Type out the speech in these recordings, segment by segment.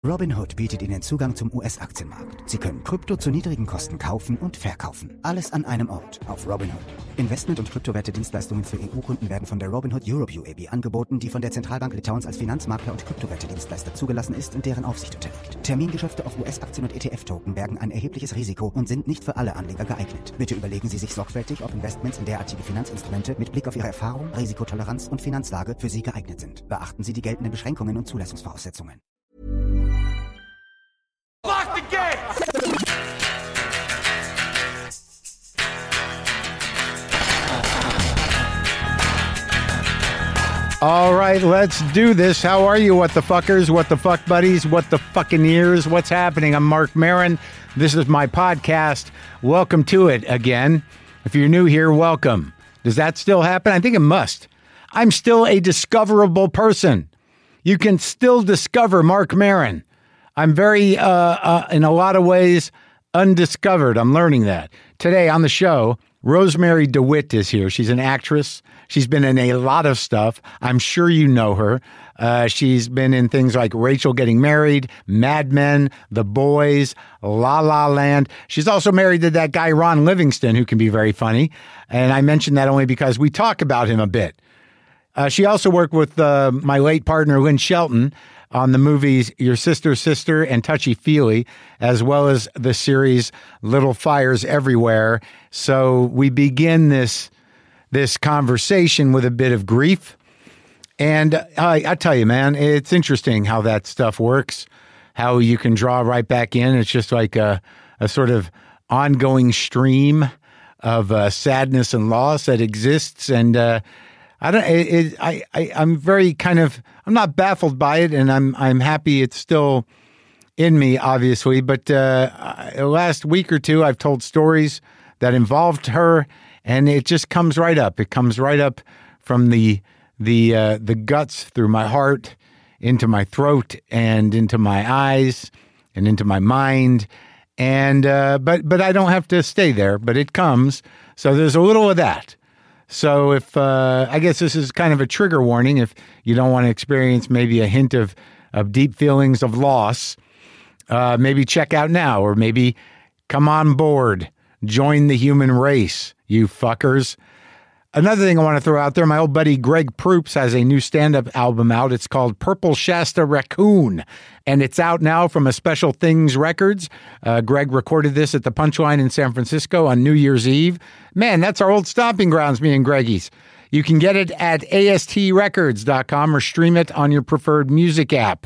Robinhood bietet Ihnen Zugang zum US-Aktienmarkt. Sie können Krypto zu niedrigen Kosten kaufen und verkaufen. Alles an einem Ort auf Robinhood. Investment- und Kryptowerte-Dienstleistungen für EU-Kunden werden von der Robinhood Europe UAB angeboten, die von der Zentralbank Litauens als Finanzmakler und Kryptowerte-Dienstleister zugelassen ist und deren Aufsicht unterliegt. Termingeschäfte auf US-Aktien und ETF-Token bergen ein erhebliches Risiko und sind nicht für alle Anleger geeignet. Bitte überlegen Sie sich sorgfältig, ob Investments in derartige Finanzinstrumente mit Blick auf Ihre Erfahrung, Risikotoleranz und Finanzlage für Sie geeignet sind. Beachten Sie die geltenden Beschränkungen und Zulassungsvoraussetzungen. Lock the gate! All right, let's do this. How are you, what the fuckers, what the fuck buddies, what the fucking ears? What's happening? I'm Mark Maron. This is my podcast. Welcome to it again. If you're new here, welcome. Does that still happen? I think it must. I'm still a discoverable person. You can still discover Mark Maron. I'm very, in a lot of ways, undiscovered. I'm learning that. Today on the show, Rosemary DeWitt is here. She's an actress. She's been in a lot of stuff. I'm sure you know her. She's been in things like Rachel Getting Married, Mad Men, The Boys, La La Land. She's also married to that guy, Ron Livingston, who can be very funny. And I mention that only because we talk about him a bit. She also worked with my late partner, Lynn Shelton, on the movies Your Sister's Sister and Touchy Feely, as well as the series Little Fires Everywhere. So we begin this conversation with a bit of grief. And I tell you, man, it's interesting how that stuff works, how you can draw right back in. It's just like a sort of ongoing stream of sadness and loss that exists. And I'm very kind of, I'm not baffled by it, and I'm happy it's still in me, obviously. But the last week or two, I've told stories that involved her, and it just comes right up. It comes right up from the guts through my heart into my throat and into my eyes and into my mind. And but I don't have to stay there. But it comes. So there's a little of that. So if, I guess this is kind of a trigger warning if you don't want to experience maybe a hint of deep feelings of loss, maybe check out now, or maybe come on board, join the human race, you fuckers. Another thing I want to throw out there, my old buddy Greg Proops has a new stand-up album out. It's called Purple Shasta Raccoon, and it's out now from a Special Things Records. Greg recorded this at the Punchline in San Francisco on New Year's Eve. Man, that's our old stomping grounds, me and Greggy's. You can get it at astrecords.com or stream it on your preferred music app.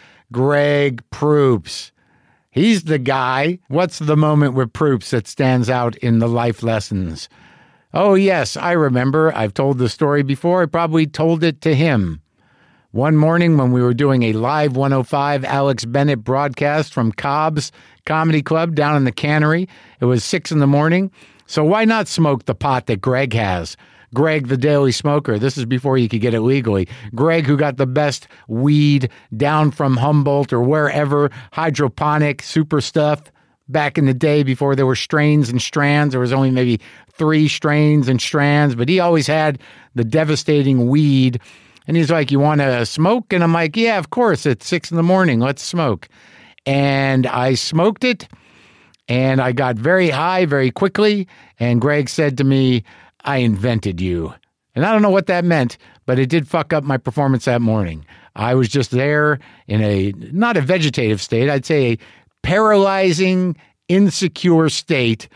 Greg Proops. He's the guy. What's the moment with Proops that stands out in the life lessons? Oh, yes, I remember. I've told the story before. I probably told it to him. One morning when we were doing a live 105 Alex Bennett broadcast from Cobb's Comedy Club down in the Cannery, it was 6 a.m, so why not smoke the pot that Greg has? Greg, the Daily Smoker. This is before you could get it legally. Greg, who got the best weed down from Humboldt or wherever, hydroponic, super stuff. Back in the day before there were strains and strands, there was only maybe 3 strains and strands, but he always had the devastating weed. And he's like, you want to smoke? And I'm like, yeah, of course. It's 6 a.m. Let's smoke. And I smoked it, and I got very high very quickly. And Greg said to me, I invented you. And I don't know what that meant, but it did fuck up my performance that morning. I was just there in not a vegetative state, I'd say a paralyzing, insecure state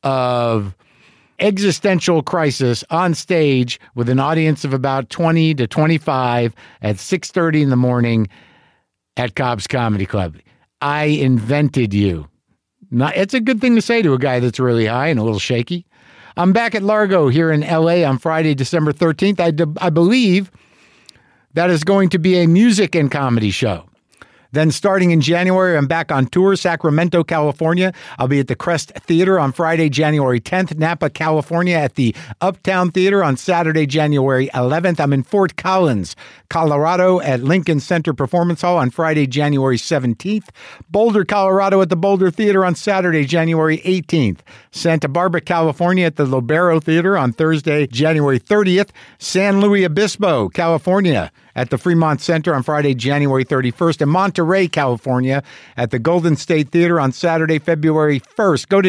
of existential crisis on stage with an audience of about 20 to 25 at 6:30 in the morning at Cobb's Comedy Club. I invented you. It's a good thing to say to a guy that's really high and a little shaky. I'm back at Largo here in L.A. on Friday, December 13th. I believe that is going to be a music and comedy show. Then starting in January, I'm back on tour, Sacramento, California. I'll be at the Crest Theater on Friday, January 10th, Napa, California at the Uptown Theater on Saturday, January 11th. I'm in Fort Collins, Colorado at Lincoln Center Performance Hall on Friday, January 17th. Boulder, Colorado at the Boulder Theater on Saturday, January 18th. Santa Barbara, California at the Lobero Theater on Thursday, January 30th. San Luis Obispo, California at the Fremont Center on Friday, January 31st, and Monterey, California at the Golden State Theater on Saturday, February 1st. Go to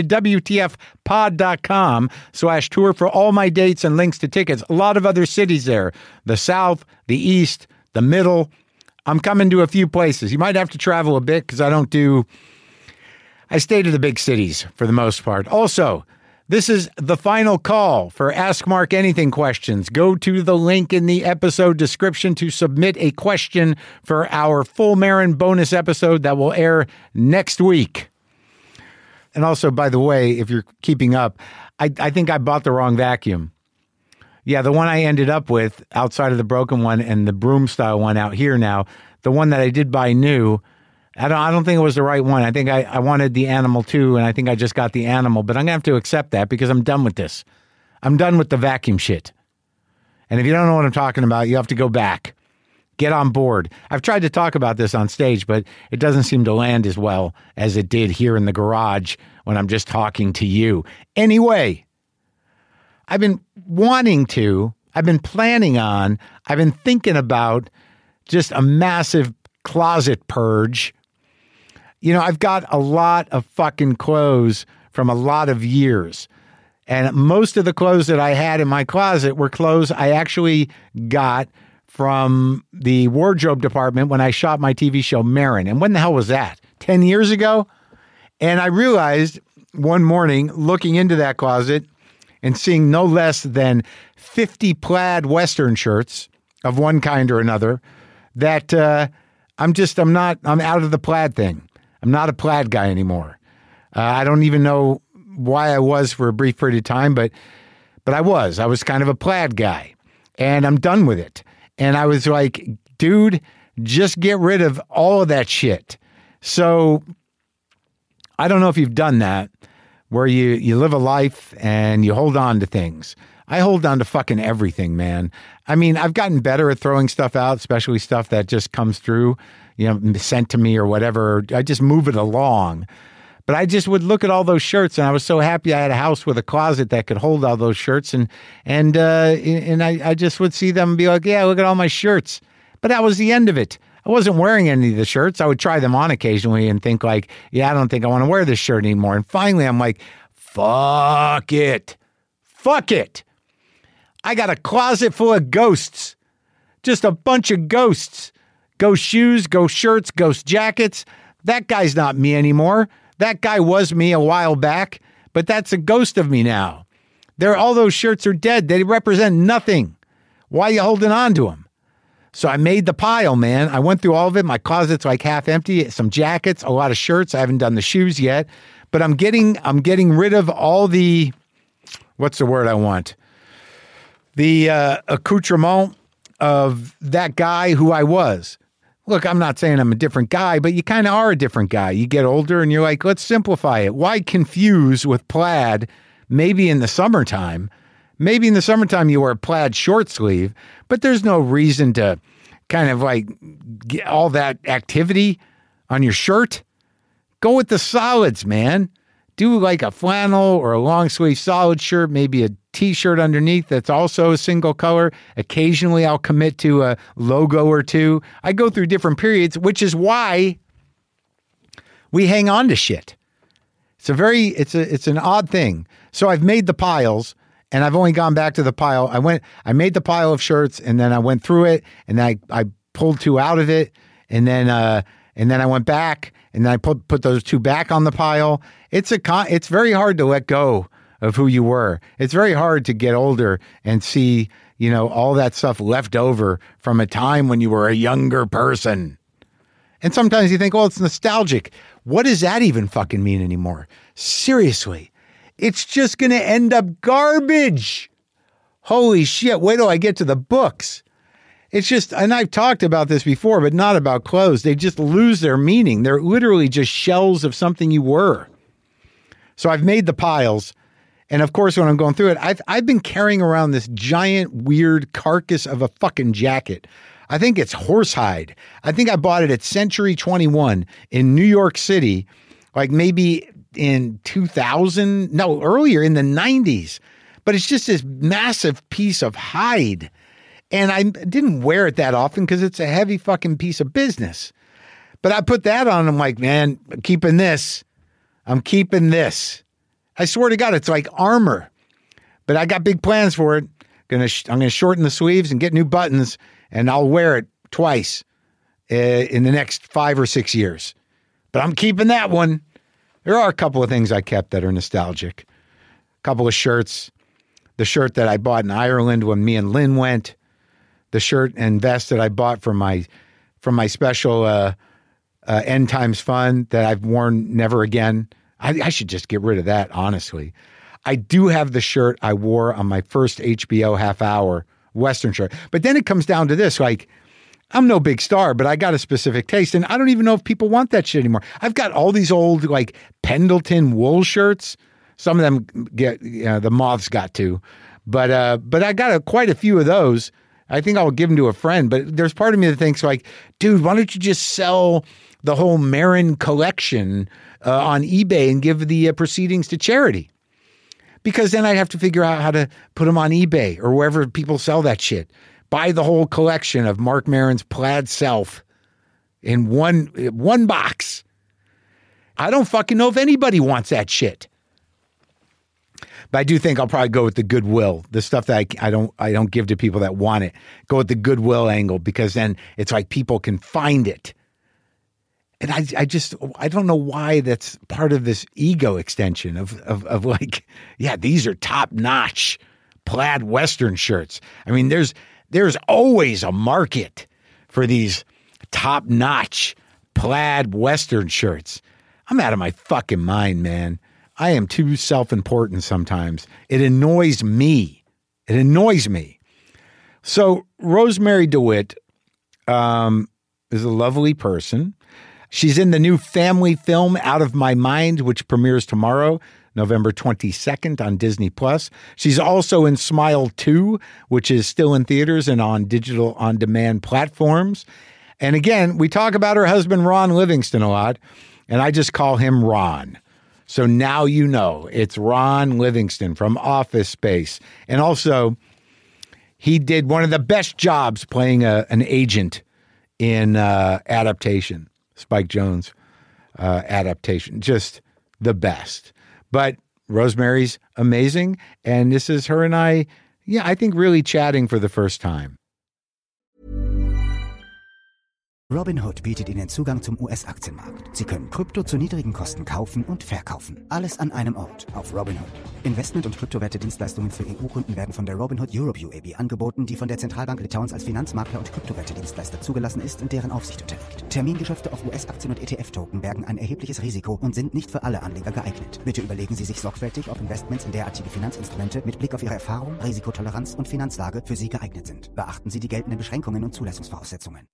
WTFpod.com/tour for all my dates and links to tickets. A lot of other cities there, the South, the East, the Middle. I'm coming to a few places. You might have to travel a bit because I stay to the big cities for the most part. Also, this is the final call for Ask Mark Anything questions. Go to the link in the episode description to submit a question for our Full Marin bonus episode that will air next week. And also, by the way, if you're keeping up, I think I bought the wrong vacuum. Yeah, the one I ended up with outside of the broken one and the broom style one out here now, the one that I did buy new, I don't think it was the right one. I think I wanted the Animal too, and I think I just got the Animal. But I'm going to have to accept that because I'm done with this. I'm done with the vacuum shit. And if you don't know what I'm talking about, you have to go back. Get on board. I've tried to talk about this on stage, but it doesn't seem to land as well as it did here in the garage when I'm just talking to you. Anyway, I've been planning on, I've been thinking about just a massive closet purge. You know, I've got a lot of fucking clothes from a lot of years. And most of the clothes that I had in my closet were clothes I actually got from the wardrobe department when I shot my TV show Marin. And when the hell was that? 10 years ago? And I realized one morning, looking into that closet and seeing no less than 50 plaid Western shirts of one kind or another, that I'm out of the plaid thing. I'm not a plaid guy anymore. I don't even know why I was for a brief period of time, but I was kind of a plaid guy, and I'm done with it. And I was like, dude, just get rid of all of that shit. So I don't know if you've done that, where you live a life and you hold on to things. I hold on to fucking everything, man. I mean, I've gotten better at throwing stuff out, especially stuff that just comes through, sent to me or whatever. I just move it along. But I just would look at all those shirts, and I was so happy I had a house with a closet that could hold all those shirts, and I just would see them and be like, yeah, look at all my shirts. But that was the end of it. I wasn't wearing any of the shirts. I would try them on occasionally and think like, yeah, I don't think I want to wear this shirt anymore. And finally, I'm like, fuck it. Fuck it. I got a closet full of ghosts. Just a bunch of ghosts. Ghost shoes, ghost shirts, ghost jackets. That guy's not me anymore. That guy was me a while back, but that's a ghost of me now. All those shirts are dead. They represent nothing. Why are you holding on to them? So I made the pile, man. I went through all of it. My closet's like half empty. Some jackets, a lot of shirts. I haven't done the shoes yet, but I'm getting rid of all the, what's the word I want? The accoutrement of that guy who I was. Look, I'm not saying I'm a different guy, but you kind of are a different guy. You get older and you're like, let's simplify it. Why confuse with plaid? Maybe in the summertime you wear a plaid short sleeve, but there's no reason to kind of like get all that activity on your shirt. Go with the solids, man. Do like a flannel or a long sleeve solid shirt, maybe a t-shirt underneath that's also a single color. Occasionally I'll commit to a logo or two. I go through different periods, which is why we hang on to shit. It's an odd thing. So I've made the piles, and I've only gone back to the pile. I made the pile of shirts, and then I went through it, and I pulled two out of it, and then I went back, and then I put those two back on the pile. It's very hard to let go of who you were. It's very hard to get older and see, all that stuff left over from a time when you were a younger person. And sometimes you think, well, it's nostalgic. What does that even fucking mean anymore? Seriously. It's just going to end up garbage. Holy shit. Wait till I get to the books. It's just, and I've talked about this before, but not about clothes. They just lose their meaning. They're literally just shells of something you were. So I've made the piles. And of course, when I'm going through it, I've been carrying around this giant, weird carcass of a fucking jacket. I think it's horsehide. I think I bought it at Century 21 in New York City, like maybe in 2000. No, earlier in the 90s. But it's just this massive piece of hide. And I didn't wear it that often because it's a heavy fucking piece of business. But I put that on. I'm like, man, I'm keeping this. I'm keeping this. I swear to God, it's like armor. But I got big plans for it. I'm going to shorten the sleeves and get new buttons, and I'll wear it twice in the next 5 or 6 years. But I'm keeping that one. There are a couple of things I kept that are nostalgic. A couple of shirts. The shirt that I bought in Ireland when me and Lynn went. The shirt and vest that I bought from my special End Times Fund that I've worn never again. I should just get rid of that, honestly. I do have the shirt I wore on my first HBO half-hour Western shirt. But then it comes down to this, like, I'm no big star, but I got a specific taste, and I don't even know if people want that shit anymore. I've got all these old, like, Pendleton wool shirts. Some of them get, the moths got to. But I got quite a few of those. I think I'll give them to a friend. But there's part of me that thinks, like, dude, why don't you just sell the whole Marin collection on eBay and give the proceedings to charity? Because then I'd have to figure out how to put them on eBay or wherever people sell that shit. Buy the whole collection of Marc Maron's plaid self in one box. I don't fucking know if anybody wants that shit. But I do think I'll probably go with the Goodwill, the stuff that I don't give to people that want it. Go with the Goodwill angle, because then it's like people can find it. And I don't know why that's part of this ego extension of like, yeah, these are top notch plaid Western shirts. I mean, there's always a market for these top notch plaid Western shirts. I'm out of my fucking mind, man. I am too self-important sometimes. It annoys me. So Rosemary DeWitt is a lovely person. She's in the new family film Out of My Mind, which premieres tomorrow, November 22nd on Disney+. She's also in Smile 2, which is still in theaters and on digital on-demand platforms. And again, we talk about her husband, Ron Livingston, a lot, and I just call him Ron. So now you know it's Ron Livingston from Office Space. And also, he did one of the best jobs playing an agent in adaptation. Spike Jonze adaptation, just the best. But Rosemary's amazing, and this is her and I think really chatting for the first time. Robinhood bietet Ihnen Zugang zum US-Aktienmarkt. Sie können Krypto zu niedrigen Kosten kaufen und verkaufen. Alles an einem Ort auf Robinhood. Investment- und Kryptowerte-Dienstleistungen für EU-Kunden werden von der Robinhood Europe UAB angeboten, die von der Zentralbank Litauens als Finanzmakler und Kryptowerte-Dienstleister zugelassen ist und deren Aufsicht unterliegt. Termingeschäfte auf US-Aktien und ETF-Token bergen ein erhebliches Risiko und sind nicht für alle Anleger geeignet. Bitte überlegen Sie sich sorgfältig, ob Investments in derartige Finanzinstrumente mit Blick auf Ihre Erfahrung, Risikotoleranz und Finanzlage für Sie geeignet sind. Beachten Sie die geltenden Beschränkungen und Zulassungsvoraussetzungen.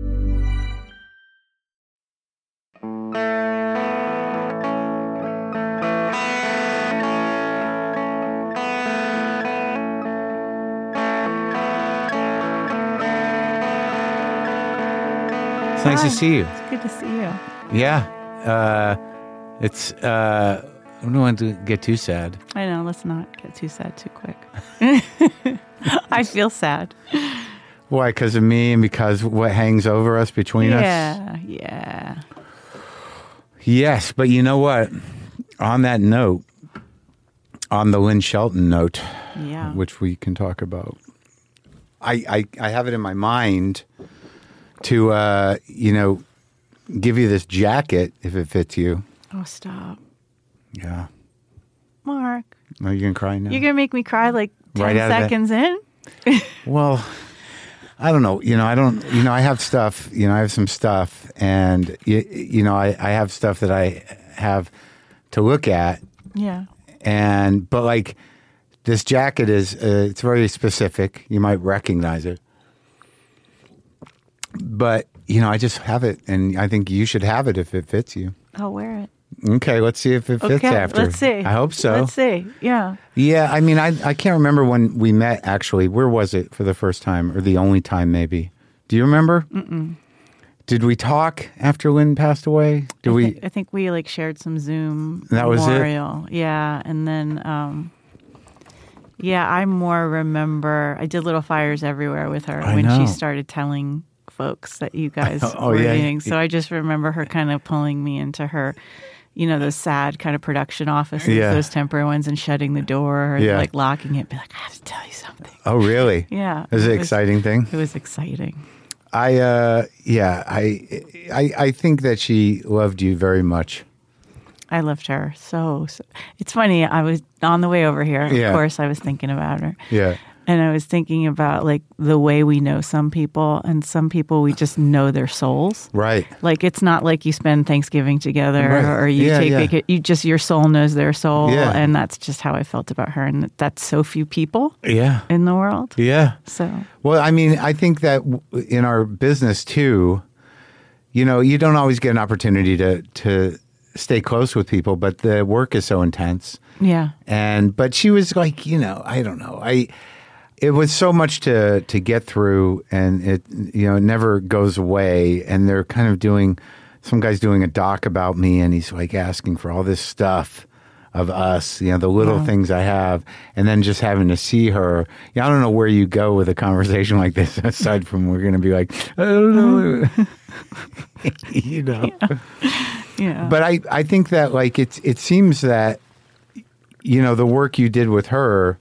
It's nice to see you. It's good to see you. Yeah. I don't want to get too sad. I know. Let's not get too sad too quick. I feel sad. Why? Because of me and because what hangs over us between us? Yeah. Yes, but you know what? On that note, on the Lynn Shelton note, which we can talk about, I have it in my mind to, give you this jacket if it fits you. Oh, stop. Yeah. Mark. Are you going to cry now? You're going to make me cry like 10 seconds in? Well, I don't know. I have stuff, I have some stuff, and, I have stuff that I have to look at. Yeah. But like this jacket is, it's very specific. You might recognize it. But, I just have it, and I think you should have it if it fits you. I'll wear it. Okay, let's see if it fits after. Let's see. I hope so. Let's see, yeah. Yeah, I mean, I can't remember when we met, actually. Where was it for the first time, or the only time, maybe? Do you remember? Mm-mm. Did we talk after Lynn passed away? I think we, shared some Zoom that memorial. Was it? Yeah, and then, Yeah, I more remember I did Little Fires Everywhere with her I when know. she started telling folks that you guys Oh, were yeah. doing. So I just remember her kind of pulling me into her, those sad kind of production offices, Yeah. those temporary ones, and shutting the door and Yeah. like locking it, be like, I have to tell you something. Oh, really? Yeah. Is it an exciting thing? It was exciting. I think that she loved you very much. I loved her. So it's funny. I was on the way over here. Yeah. Of course, I was thinking about her. Yeah. And I was thinking about like the way we know some people, and some people we just know their souls. Right. Like it's not like you spend Thanksgiving together Right. or you Yeah, take yeah. vacation. You just your soul knows their soul, Yeah. and that's just how I felt about her. And that's so few people Yeah. in the world. Yeah. So Well, I mean, I think that in our business too, you don't always get an opportunity to stay close with people, but the work is so intense. yeah, But she was like, I don't know. It was so much to get through, and it never goes away. And they're kind of some guy's doing a doc about me, and he's like asking for all this stuff of us, the little Wow. things I have, and then just having to see her. I don't know where you go with a conversation like this, aside from we're going to be like, I don't know, yeah. But I think that like it seems that the work you did with her,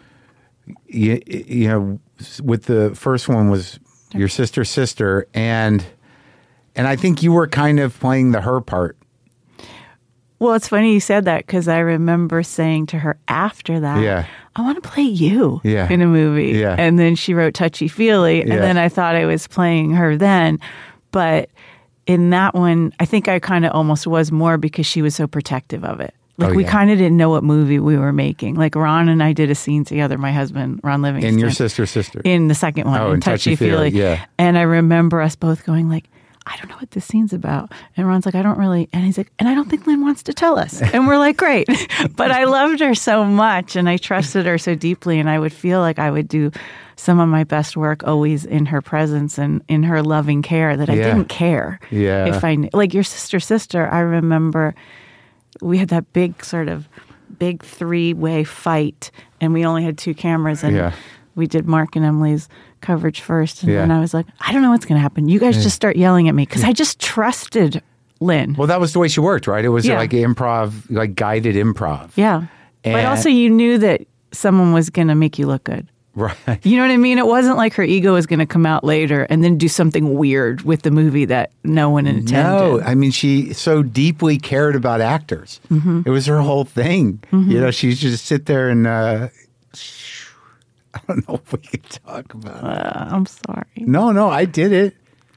with the first one was your sister's sister, and I think you were kind of playing the her part. Well, it's funny you said that because I remember saying to her after that, Yeah. I want to play you Yeah. in a movie. Yeah. And then she wrote Touchy Feely. And Yeah. then I thought I was playing her then. But in that one, I think I kind of almost was more because she was so protective of it. Like Oh, we yeah. kind of didn't know what movie we were making. Like Ron and I did a scene together, my husband, Ron Livingston. And your sister's sister. In the second one, Oh, in in Touchy Feely. yeah. And I remember us both going like, I don't know what this scene's about. And Ron's like, I don't really. And he's like, and I don't think Lynn wants to tell us. And we're like, great. But I loved her so much and I trusted her so deeply. And I would feel like I would do some of my best work always in her presence and in her loving care that I Yeah. didn't care. Yeah. If I knew. Like your sister, I remember we had that big three-way fight and we only had two cameras. And Yeah. we did Mark and Emily's coverage first. And Yeah. then I was like, I don't know what's going to happen. You guys just start yelling at me because I just trusted Lynn. Well, that was the way she worked, right? It was Yeah. like improv, like guided improv. Yeah. But And- also you knew that someone was going to make you look good. Right. You know what I mean? It wasn't like her ego was going to come out later and then do something weird with the movie that no one intended. No, I mean, she so deeply cared about actors. Mm-hmm. It was her whole thing. She just sit there and I don't know if we could talk about it. I'm sorry. No, I did it.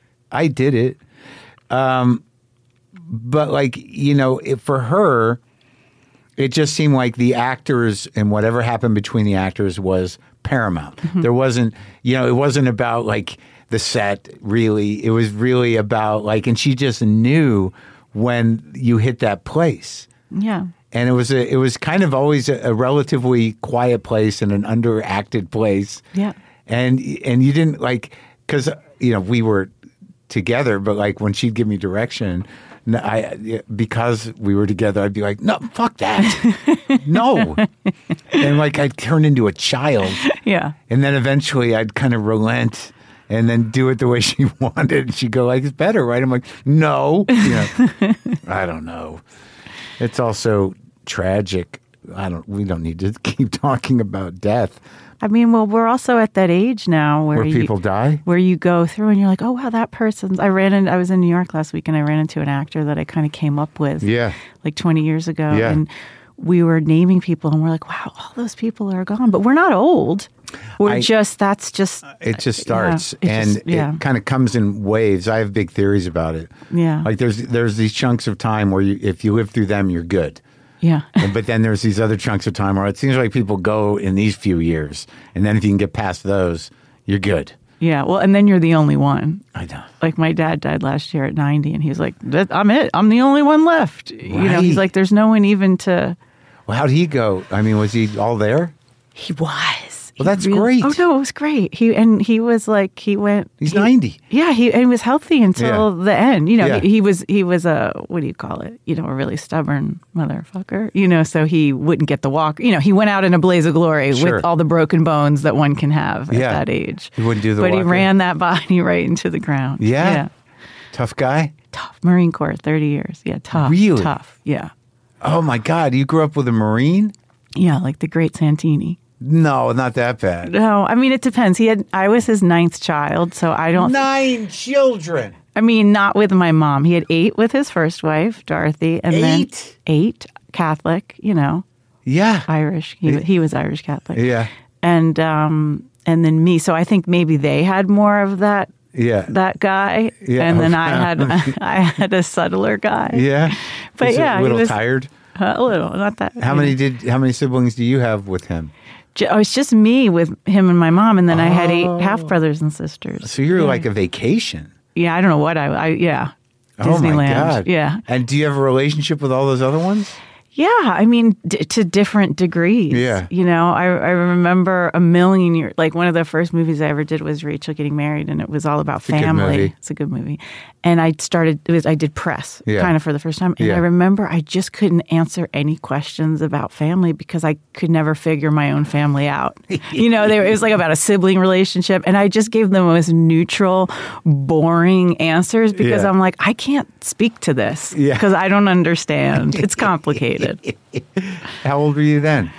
But like, for her, it just seemed like the actors and whatever happened between the actors was paramount. Mm-hmm. There wasn't, it wasn't about like the set really. It was really about like, and she just knew when you hit that place. Yeah. And it was kind of always a relatively quiet place and an underacted place. Yeah. And you didn't like, because, we were together, but like when she'd give me direction, because we were together, I'd be like, no, fuck that. No. And like I'd turn into a child. Yeah. And then eventually I'd kind of relent and then do it the way she wanted. And she'd go like, it's better, right? I'm like, no. I don't know. It's also tragic. We don't need to keep talking about death. I mean, well, we're also at that age now where People die. where you go through and you're like, oh, wow, that person's. I was in New York last week and I ran into an actor that I kind of came up with Yeah. like 20 years ago. Yeah. And we were naming people and we're like, wow, all those people are gone. But we're not old. It just starts. It kind of comes in waves. I have big theories about it. Yeah. Like there's these chunks of time where if you live through them, you're good. Yeah. But then there's these other chunks of time where it seems like people go in these few years. And then if you can get past those, you're good. Yeah. Well, and then you're the only one. I know. Like my dad died last year at 90 and he's like, I'm it. I'm the only one left. Right. He's like, there's no one even to. Well, how'd he go? I mean, was he all there? He was. Well, that's great. Oh no, it was great. He was like He's 90. Yeah, he was healthy until the end. You know, Yeah. he was a, what do you call it? You know, a really stubborn motherfucker. You know, so he wouldn't get the walk. You know, he went out in a blaze of glory Sure. with all the broken bones that one can have at that age. He wouldn't do the But he walker. ran that body right into the ground. Yeah? Tough guy. Tough. Marine Corps, 30 years. Yeah, tough. Really? Tough. Yeah. Oh my God, you grew up with a Marine? Yeah, like the great Santini. No, not that bad. No, I mean, it depends. I was his 9th child, so I don't. 9 children. I mean, not with my mom. He had 8 with his first wife, Dorothy, and then 8 Catholic. You know, Yeah. Irish. He was Irish Catholic. Yeah. And then me. So I think maybe they had more of that. Yeah. That guy. Yeah. And then I had a subtler guy. Yeah. But Is he yeah, a he little was- tired. A little, not that. How many siblings do you have with him? Oh, it's just me with him and my mom, and then I had 8 half brothers and sisters. So you're like a vacation. Yeah, I don't know what yeah. Oh Disneyland. my God. Yeah. And do you have a relationship with all those other ones? Yeah, I mean, to different degrees. Yeah. You know, I remember a million years, like one of the first movies I ever did was Rachel getting married, and it was all about a good family. movie. It's a good movie. And I did press Yeah. kind of for the first time. And Yeah. I remember I just couldn't answer any questions about family because I could never figure my own family out. You know, it was like about a sibling relationship. And I just gave them the most neutral, boring answers because Yeah. I'm like, I can't speak to this Yeah. because I don't understand. It's complicated. How old were you then?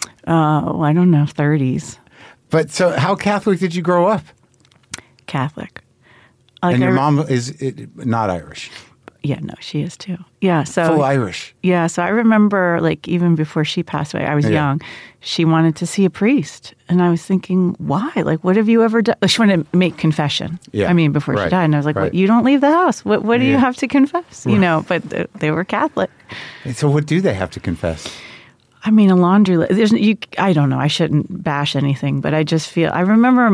Oh, I don't know, 30s. But so how Catholic did you grow up? Catholic. Like And your mom is not Irish. Yeah, no, she is too. Yeah, so Full Irish. Yeah, so I remember, like, even before she passed away, I was Yeah. young. She wanted to see a priest, and I was thinking, why? Like, what have you ever done? She wanted to make confession. Yeah. I mean, before she Right. died, and I was like, Right. "What? You don't leave the house. What do you Yeah. have to confess?" You know, but they were Catholic. And so what do they have to confess? I mean, a laundry list. I don't know. I shouldn't bash anything, but I just feel. I remember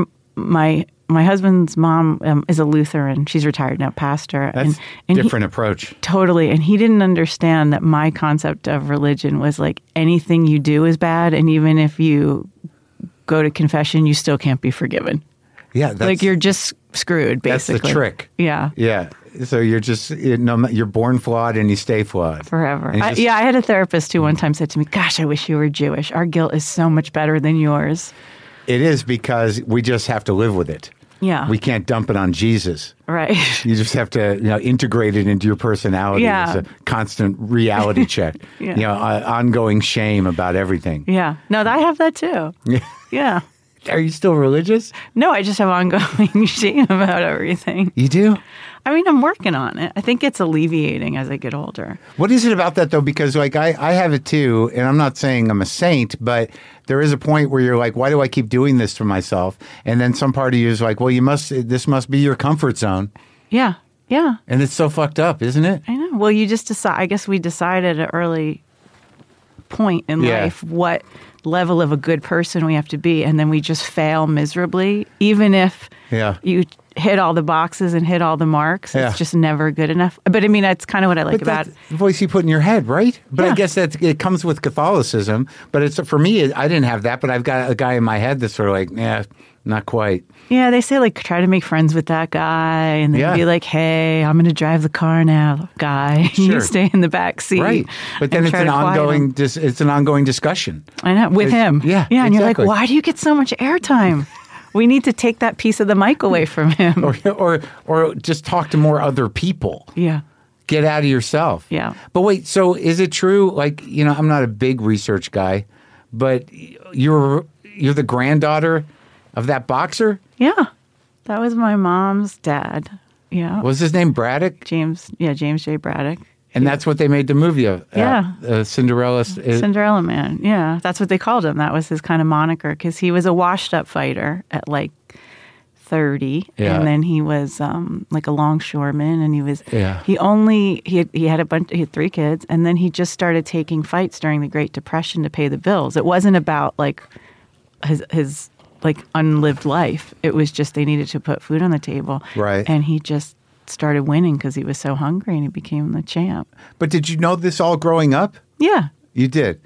my husband's mom is a Lutheran. She's retired now, pastor. That's and different approach. Totally. And he didn't understand that my concept of religion was like anything you do is bad. And even if you go to confession, you still can't be forgiven. Yeah, that's, Like you're just screwed, that's basically. the trick. Yeah. Yeah. So you're just you're born flawed and you stay flawed Forever. And it's just- I had a therapist who one time said to me, "Gosh, I wish you were Jewish. Our guilt is so much better than yours." It is because we just have to live with it. Yeah. We can't dump it on Jesus. Right. You just have to, integrate it into your personality. Yeah. It's a constant reality check. Yeah. Ongoing shame about everything. Yeah. No, I have that too. Yeah. Are you still religious? No, I just have ongoing shame about everything. You do? I mean, I'm working on it. I think it's alleviating as I get older. What is it about that though? Because I have it too, and I'm not saying I'm a saint, but there is a point where you're like, why do I keep doing this to myself? And then some part of you is like, well, this must be your comfort zone. Yeah. Yeah. And it's so fucked up, isn't it? I know. Well, you just decide. I guess we decided at an early point in Yeah. life what level of a good person we have to be, and then we just fail miserably, even if Yeah. you hit all the boxes and hit all the marks. Yeah. It's just never good enough. But I mean, that's kind of what I like But about. that's the voice you put in your head, right? But I Yeah. guess it comes with Catholicism. But it's for me, I didn't have that, but I've got a guy in my head that's sort of like, yeah, not quite. Yeah, they say like try to make friends with that guy, and then Yeah. be like, "Hey, I'm going to drive the car now, guy. Sure. You stay in the back seat." Right. But then and it's try an to quiet him. it's an ongoing discussion. I know, with him. yeah, Yeah, and you're exactly. like, why do you get so much airtime? We need to take that piece of the mic away from him. Or just talk to more other people. Yeah. Get out of yourself. Yeah. But wait, so is it true? Like, I'm not a big research guy, but you're the granddaughter of that boxer? Yeah. That was my mom's dad. Yeah. Was his name Braddock? James J. Braddock. And that's what they made the movie of. Yeah. Cinderella. Cinderella Man. Yeah. That's what they called him. That was his kind of moniker because he was a washed up fighter at like 30. Yeah. And then he was like a longshoreman, and he was, Yeah. he had 3 kids, and then he just started taking fights during the Great Depression to pay the bills. It wasn't about like his like unlived life. It was just they needed to put food on the table. Right. And he just started winning because he was so hungry, and he became the champ. But did you know this all growing up? Yeah. You did.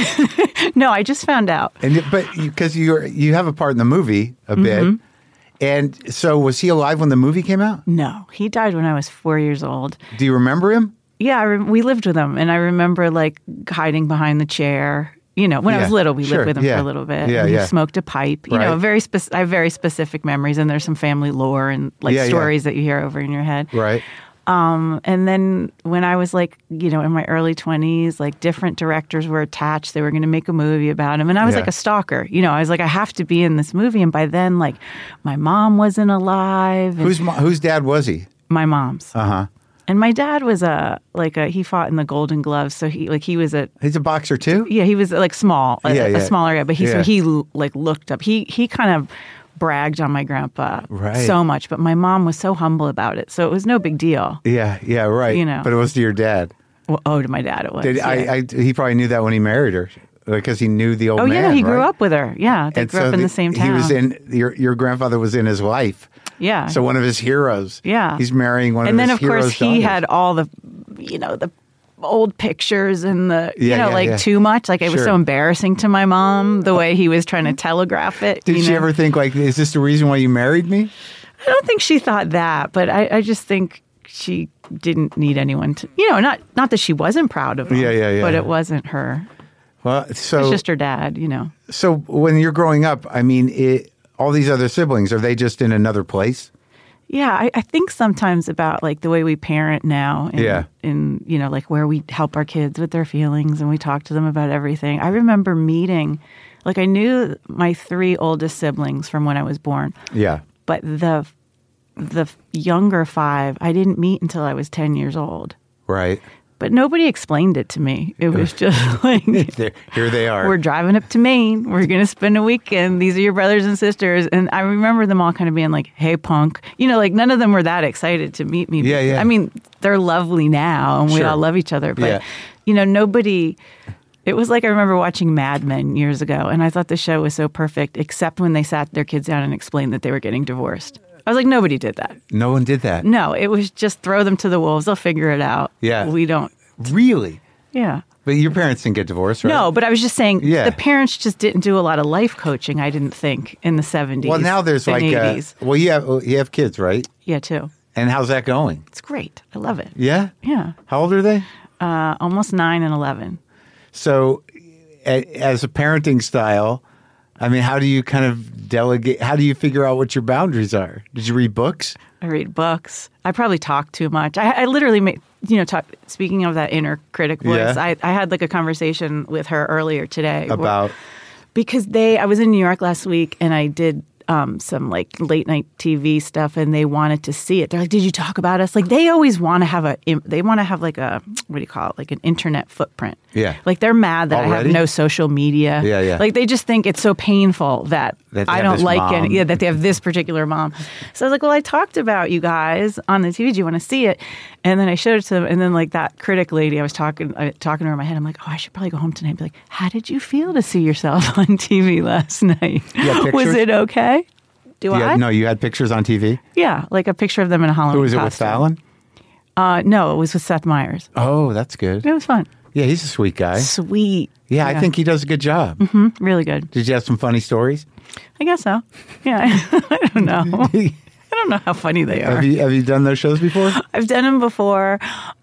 No, I just found out. But because you have a part in the movie a bit. And so was he alive when the movie came out? No, he died when I was 4 years old. Do you remember him? Yeah, we lived with him, and I remember like hiding behind the chair. You know, when I was little, we lived with him for a little bit. Yeah, and he yeah. smoked a pipe. You know, I have very specific memories, and there's some family lore and like stories that you hear over in your head. Right. And then when I was like, you know, in my early 20s, like different directors were attached. They were going to make a movie about him. And I was like a stalker. You know, I was like, I have to be in this movie. And by then, like, my mom wasn't alive. Whose dad was he? My mom's. Uh-huh. And my dad was he fought in the Golden Gloves. So he's a boxer too? Yeah, he was like small, a smaller guy. But he like looked up. He kind of bragged on my grandpa so much, but my mom was so humble about it, so it was no big deal. Yeah, right. You know, but it was to your dad. Well, to my dad it was. He probably knew that when he married her, because he knew the old man. Oh yeah, he grew up with her. Yeah, they grew up in the same town. He was in your grandfather was in his life. Yeah. So one of his heroes. Yeah. He's marrying one of his heroes. And then of course he had all the, you know, the old pictures and the too much. Like it was so embarrassing to my mom the way he was trying to telegraph it. Did she ever think like, is this the reason why you married me? I don't think she thought that, but I just think she didn't need anyone to, you know, not that she wasn't proud of him. Yeah. But it wasn't her. Well, so it's just her dad, you know. So when you're growing up, I mean, all these other siblings, are they just in another place? Yeah, I think sometimes about like the way we parent now and you know, like where we help our kids with their feelings and we talk to them about everything. I remember meeting, like I knew my 3 oldest siblings from when I was born. Yeah. But the younger 5, I didn't meet until I was 10 years old. Right. But nobody explained it to me. It was just like, here they are. We're driving up to Maine. We're going to spend a weekend. These are your brothers and sisters. And I remember them all kind of being like, hey, punk. You know, like none of them were that excited to meet me. Yeah. I mean, they're lovely now and we all love each other. But, you know, nobody... It was like I remember watching Mad Men years ago. And I thought the show was so perfect, except when they sat their kids down and explained that they were getting divorced. I was like, nobody did that. No one did that? No, it was just throw them to the wolves. They'll figure it out. Yeah. We don't. Really? Yeah. But your parents didn't get divorced, right? No, but I was just saying the parents just didn't do a lot of life coaching, I didn't think, in the 70s. Well, now there's like, 80s. Well, you have kids, right? Yeah, 2. And how's that going? It's great. I love it. Yeah? Yeah. How old are they? Almost 9 and 11. So as a parenting style... I mean, how do you kind of delegate? How do you figure out what your boundaries are? Did you read books? I read books. I probably talk too much. I literally, speaking of that inner critic voice, I had like a conversation with her earlier today. About? Because I was in New York last week and I did some like late night TV stuff and they wanted to see it. They're like, did you talk about us? Like they always want to have like a, what do you call it? Like an internet footprint. Yeah. Like they're mad that I have no social media. Yeah. Like they just think it's so painful that I don't like it. Yeah, that they have this particular mom. So I was like, well, I talked about you guys on the TV. Do you want to see it? And then I showed it to them. And then like that critic lady, I was talking to her in my head. I'm like, oh, I should probably go home tonight and be like, how did you feel to see yourself on TV last night? Was it okay? No, you had pictures on TV? Yeah, like a picture of them in a Halloween costume. Who was it, with Fallon? No, it was with Seth Meyers. Oh, that's good. It was fun. Yeah, he's a sweet guy. Sweet. Yeah, I think he does a good job. Mm-hmm. Really good. Did you have some funny stories? I guess so. Yeah, I don't know. I don't know how funny they are. Have you done those shows before? I've done them before.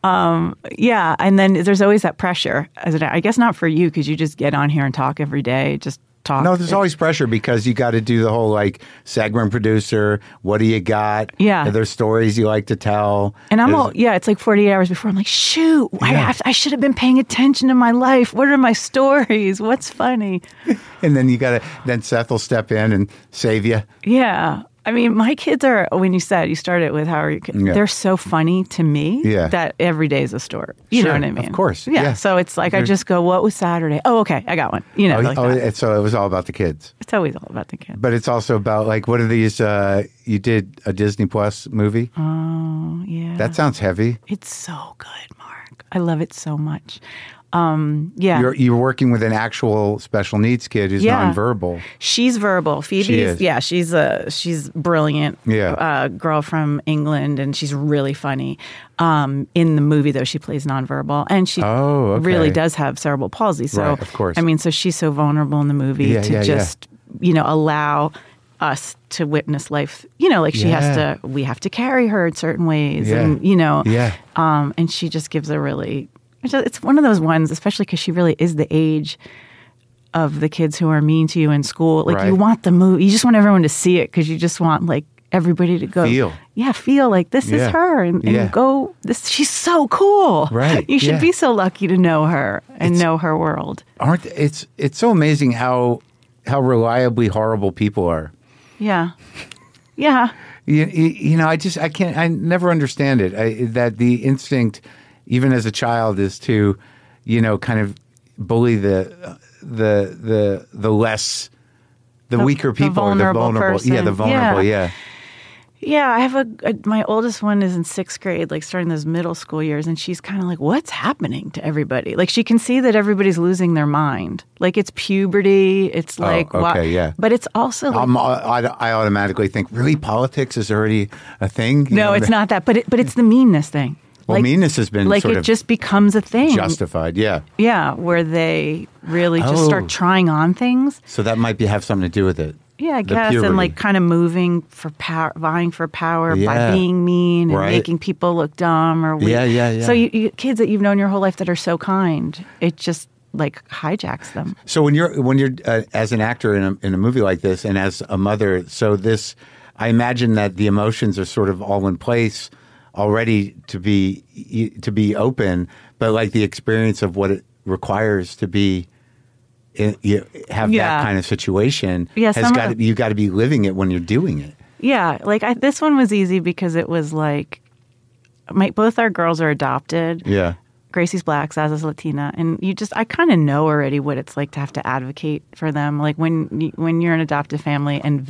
Yeah, and then there's always that pressure. I guess not for you because you just get on here and talk every day. Just talk. No, there's always pressure because you got to do the whole like segment producer. What do you got? Yeah, there's stories you like to tell. And it's like 48 hours before. I'm like, shoot, I should have been paying attention to my life. What are my stories? What's funny? And then then Seth will step in and save you. Yeah. I mean, my kids are, when you started with how are you kids, they're so funny to me that every day is a story. You know what I mean? Of course. Yeah. So it's like, I just go, what was Saturday? Oh, okay, I got one. You know, so it was all about the kids. It's always all about the kids. But it's also about like, what are these, you did a Disney Plus movie? Oh, yeah. That sounds heavy. It's so good, Mark. I love it so much. Yeah. You're working with an actual special needs kid who's Yeah. nonverbal. She's verbal. Phoebe She is. Yeah, she's brilliant. Yeah. Girl from England, and she's really funny. In the movie, though, she plays nonverbal, and she Okay. really does have cerebral palsy. So, Right, of course. I mean, so she's so vulnerable in the movie Yeah, to yeah, just allow us to witness life. Like she has to. We have to carry her in certain ways, Yeah. and Yeah. and she just gives a really. It's one of those ones, especially because she really is the age of the kids who are mean to you in school. Like you Right. want the movie, you just want everyone to see it because you just want like everybody to go feel like this is her and go. She's so cool. Right. You should Yeah. be so lucky to know her and know her world. It's so amazing how reliably horrible people are. Yeah. Yeah. I never understand it. That the instinct, even as a child, is to, kind of bully the weaker people, vulnerable the vulnerable, person. the vulnerable, yeah. Yeah, I have my oldest one is in 6th grade, like starting those middle school years, and she's kind of like, what's happening to everybody? Like she can see that everybody's losing their mind. Like it's puberty. It's like, yeah. But it's also like, I automatically think, really, politics is already a thing? No, it's not that. But it's the meanness thing. Well, meanness has been like sort it of just becomes a thing. Justified, yeah. Yeah, where they really just start trying on things. So that might have something to do with it. Yeah, I The guess, puberty. and like kind of moving for power, vying for power by Yeah. being mean and Right. making people look dumb or weak. Yeah. So you kids that you've known your whole life that are so kind, it just like hijacks them. So when you're as an actor in a movie like this, and as a mother, I imagine that the emotions are sort of all in place already to be open, but like the experience of what it requires to be. Have that kind of situation. Yeah, you got to be living it when you're doing it. Yeah, like this one was easy because it was like both our girls are adopted. Yeah. Gracie's Black, Zaza's Latina, and I kind of know already what it's like to have to advocate for them. Like when you're an adoptive family and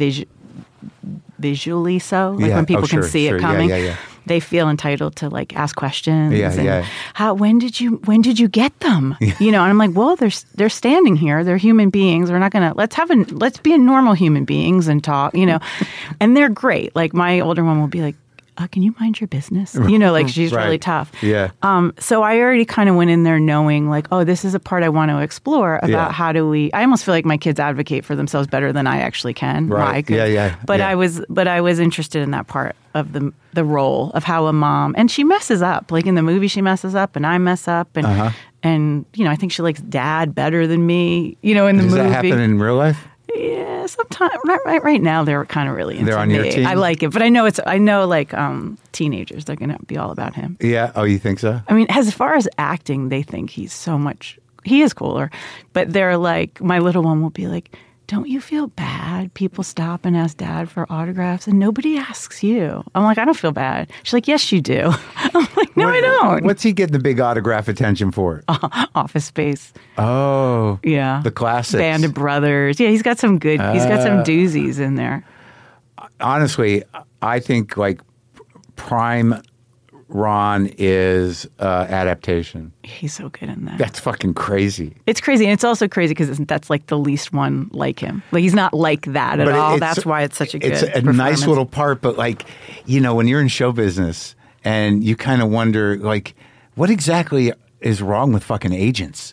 visually so, like when people can see it coming, they feel entitled to like ask questions. When did you get them? And I'm like, well, they're standing here. They're human beings. We're not gonna let's be a normal human beings and talk. And they're great. Like my older one will be like, can you mind your business? Like she's really tough. Yeah. So I already kind of went in there knowing like, oh, this is a part I want to explore about how do we. I almost feel like my kids advocate for themselves better than I actually can. Right. But I was interested in that part of the role of how a mom, and she messes up. Like in the movie, she messes up, and I mess up, and and I think she likes dad better than me. In the movie. Does that happen in real life? Yeah, sometimes. Right now, they're kind of really into They're on me. your team? I like it, but I know like teenagers, they're going to be all about him. Yeah. Oh, you think so? I mean, as far as acting, they think he is cooler, but they're like, my little one will be like, don't you feel bad? People stop and ask dad for autographs and nobody asks you. I'm like, I don't feel bad. She's like, yes, you do. I'm like, no, I don't. What's he getting the big autograph attention for? Office Space. Oh. Yeah. The classics. Band of Brothers. Yeah, he's got some doozies in there. Honestly, I think like prime Ron is adaptation. He's so good in that. That's fucking crazy. It's crazy. And it's also crazy because that's like the least one like him. Like he's not like that at all. That's why it's such a good It's a nice little part, but like, when you're in show business and you kind of wonder like, what exactly is wrong with fucking agents?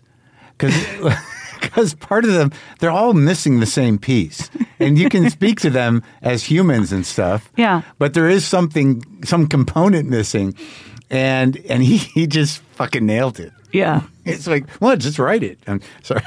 Because part of them, they're all missing the same piece. And you can speak to them as humans and stuff. Yeah. But there is some component missing. And he just fucking nailed it. Yeah. It's like, well, just write it. I'm sorry.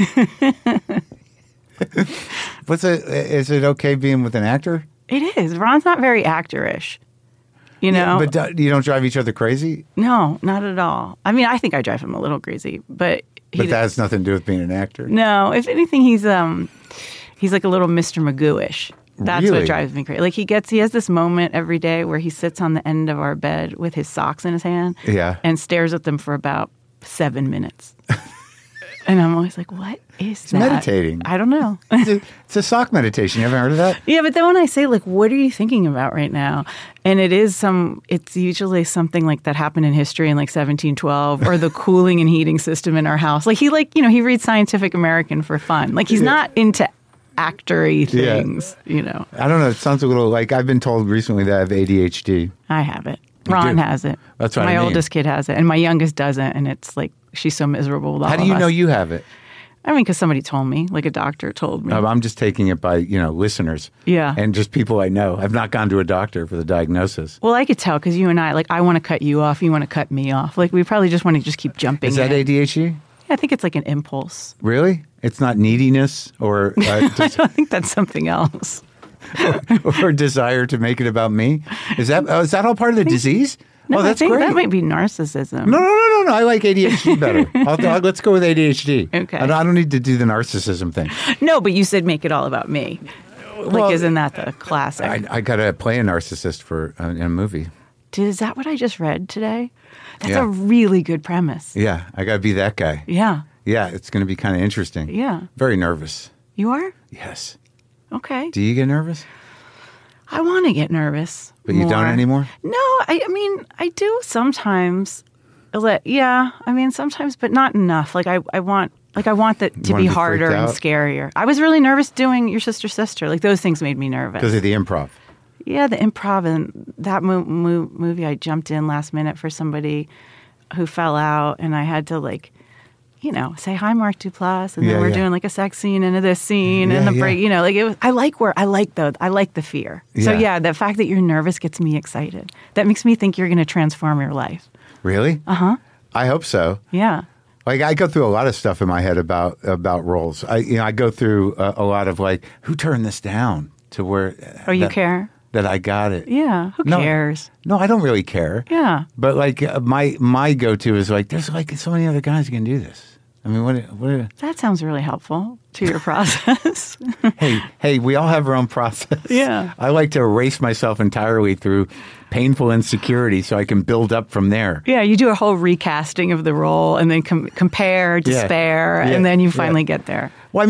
Is it okay being with an actor? It is. Ron's not very actorish. Yeah, but you don't drive each other crazy? No, not at all. I mean, I think I drive him a little crazy, but that has nothing to do with being an actor. No, if anything, he's like a little Mr. Magoo-ish. That's Really? what drives me crazy. Like he has this moment every day where he sits on the end of our bed with his socks in his hand, Yeah. and stares at them for about 7 minutes. And I'm always like, what is that? Meditating. I don't know. It's a sock meditation. You haven't heard of that? Yeah, but then when I say, like, what are you thinking about right now? And it's usually something like that happened in history in like 1712 or the cooling and heating system in our house. Like he reads Scientific American for fun. Like he's not into actor-y things, I don't know. It sounds a little like I've been told recently that I have ADHD. I have it. Ron has it. That's what I mean. My oldest kid has it. And my youngest doesn't. And it's like, she's so miserable with all How of do you us. know you have it? I mean, because somebody told me, like a doctor told me. I'm just taking it by, listeners. Yeah. And just people I know. I've not gone to a doctor for the diagnosis. Well, I could tell because you and I want to cut you off. You want to cut me off. Like, we probably just want to just keep jumping. Is that ADHD? I think it's like an impulse. Really? It's not neediness or I don't think that's something else. or desire to make it about me? Is that all part of the disease? No, that's I think great. That might be narcissism. No. I like ADHD better. Let's go with ADHD. Okay. I don't need to do the narcissism thing. No, but you said make it all about me. Like, isn't that the classic? I got to play a narcissist in a movie. Is that what I just read today? That's Yeah. a really good premise. Yeah, I got to be that guy. Yeah. Yeah, it's going to be kind of interesting. Yeah. Very nervous. You are? Yes. Okay. Do you get nervous? I want to get nervous. But you don't anymore? No, I mean, I do sometimes. Sometimes, but not enough. Like I want that to be harder and scarier. I was really nervous doing Your Sister's Sister. Like those things made me nervous. Because of the improv. Yeah, the improv and that movie. I jumped in last minute for somebody who fell out, and I had to say hi, Mark Duplass, and then we're doing like a sex scene into this scene and the break. It was. I like the fear. So the fact that you're nervous gets me excited. That makes me think you're going to transform your life. Really? Uh-huh. I hope so. Yeah. Like I go through a lot of stuff in my head about roles. I go through a lot of like, who turned this down to where? Oh, you care? That I got it. Yeah. Who cares? No, I don't really care. Yeah. But like my go-to is like, there's like so many other guys who can do this. I mean, what? That sounds really helpful to your process. Hey, we all have our own process. Yeah. I like to erase myself entirely through painful insecurity so I can build up from there. Yeah, you do a whole recasting of the role and then compare, despair, and then you finally get there. Well,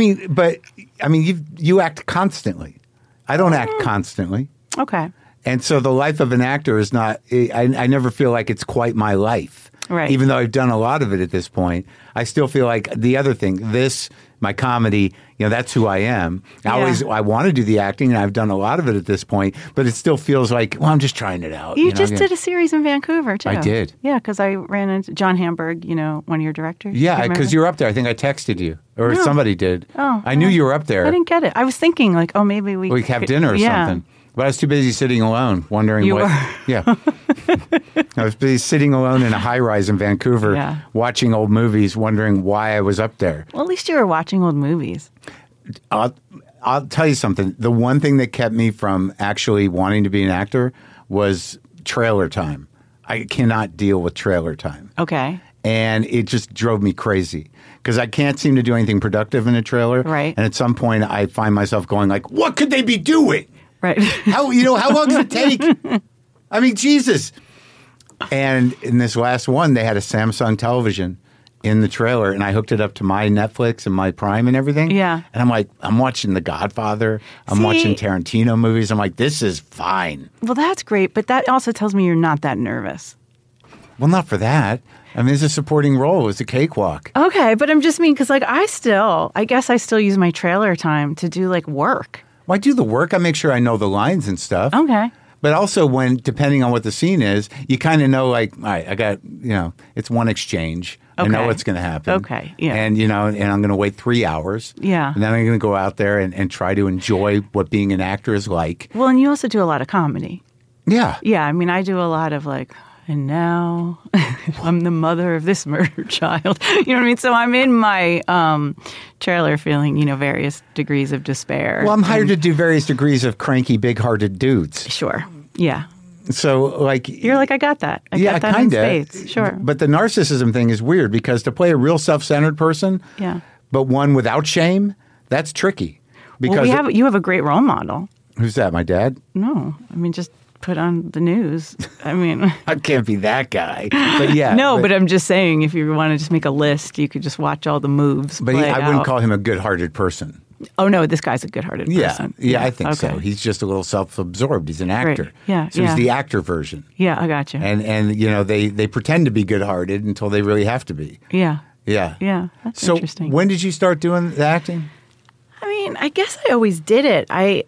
you act constantly. I don't act constantly. Okay. And so the life of an actor is not, I never feel like it's quite my life. Right. Even though I've done a lot of it at this point, I still feel like the other thing, my comedy, that's who I am. I want to do the acting, and I've done a lot of it at this point, but it still feels like, well, I'm just trying it out. You just did a series in Vancouver, too. I did. Yeah, because I ran into John Hamburg, one of your directors. Yeah, because you were up there. I think I texted you, or somebody did. Oh. I knew you were up there. I didn't get it. I was thinking, like, oh, maybe we could have dinner or something. But I was too busy sitting alone, wondering you what. Were. Yeah. I was busy sitting alone in a high-rise in Vancouver, watching old movies, wondering why I was up there. Well, at least you were watching old movies. I'll tell you something. The one thing that kept me from actually wanting to be an actor was trailer time. I cannot deal with trailer time. Okay. And it just drove me crazy because I can't seem to do anything productive in a trailer. Right. And at some point, I find myself going like, what could they be doing? Right. How long does it take? I mean, Jesus. And in this last one, they had a Samsung television in the trailer, and I hooked it up to my Netflix and my Prime and everything. Yeah. And I'm like, I'm watching The Godfather. I'm watching Tarantino movies. I'm like, this is fine. Well, that's great, but that also tells me you're not that nervous. Well, not for that. I mean, it's a supporting role. It's a cakewalk. Okay, but I'm just because like I guess I still use my trailer time to do like work. Well, I do the work. I make sure I know the lines and stuff. Okay. But also depending on what the scene is, you kind of know like, all right, I got, it's one exchange. Okay. I know what's going to happen. Okay, yeah. And, and I'm going to wait 3 hours. Yeah. And then I'm going to go out there and try to enjoy what being an actor is like. Well, and you also do a lot of comedy. Yeah. Yeah, I mean, I do a lot of like, and now I'm the mother of this murdered child. You know what I mean? So I'm in my trailer feeling, various degrees of despair. Well, I'm hired to do various degrees of cranky, big-hearted dudes. Sure. Yeah. So, like... You're like, I got that. I got that kinda. in spades. Sure. But the narcissism thing is weird because to play a real self-centered person, but one without shame, that's tricky. Because you have a great role model. Who's that, my dad? No. I mean, just put on the news. I mean, I can't be that guy. But yeah. no, but I'm just saying, if you want to just make a list, you could just watch all the moves. But I wouldn't call him a good-hearted person. Oh, no, this guy's a good-hearted person. Yeah, I think so. He's just a little self-absorbed. He's an actor. Right. Yeah, so he's the actor version. Yeah, I got you. And you know, they pretend to be good-hearted until they really have to be. Yeah. Yeah. Yeah, that's so interesting. When did you start doing the acting? I mean, I guess I always did it. I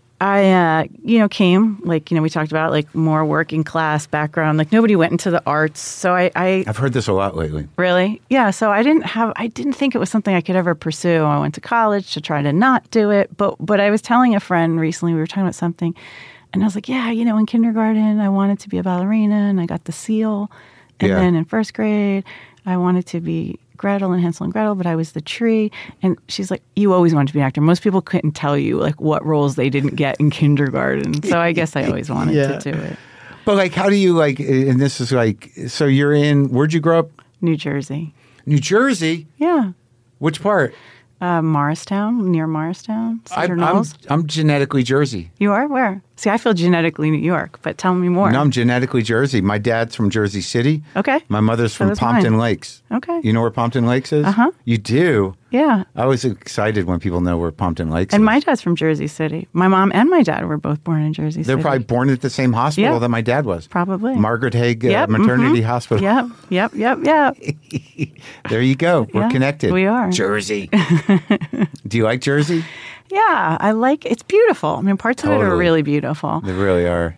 came, like, we talked about, like, more working class background. Like, nobody went into the arts. So I've heard this a lot lately. Really? Yeah. So I didn't think it was something I could ever pursue. I went to college to try to not do it. But I was telling a friend recently, we were talking about something, and I was like, yeah, in kindergarten, I wanted to be a ballerina, and I got the seal. And then in first grade, I wanted to be Gretel and Hansel and Gretel, but I was the tree. And she's like, you always wanted to be an actor. Most people couldn't tell you, like, what roles they didn't get in kindergarten. So I guess I always wanted to do it. But, like, how do you, like, and this is like, so you're where'd you grow up? New Jersey. New Jersey? Yeah. Which part? Morristown, near Morristown. I'm genetically Jersey. You are? Where? See, I feel genetically New York, but tell me more. No, I'm genetically Jersey. My dad's from Jersey City. Okay. My mother's from Pompton Lakes. Okay. You know where Pompton Lakes is? Uh-huh. You do? Yeah. I was excited when people know where Pompton Lakes is. And my dad's from Jersey City. My mom and my dad were both born in Jersey City. They're probably born at the same hospital that my dad was. Probably. Margaret Haig Maternity Hospital. Yep. There you go. We're connected. We are. Jersey. Do you like Jersey? Yeah, I like it's beautiful. I mean, parts of it are really beautiful. They really are.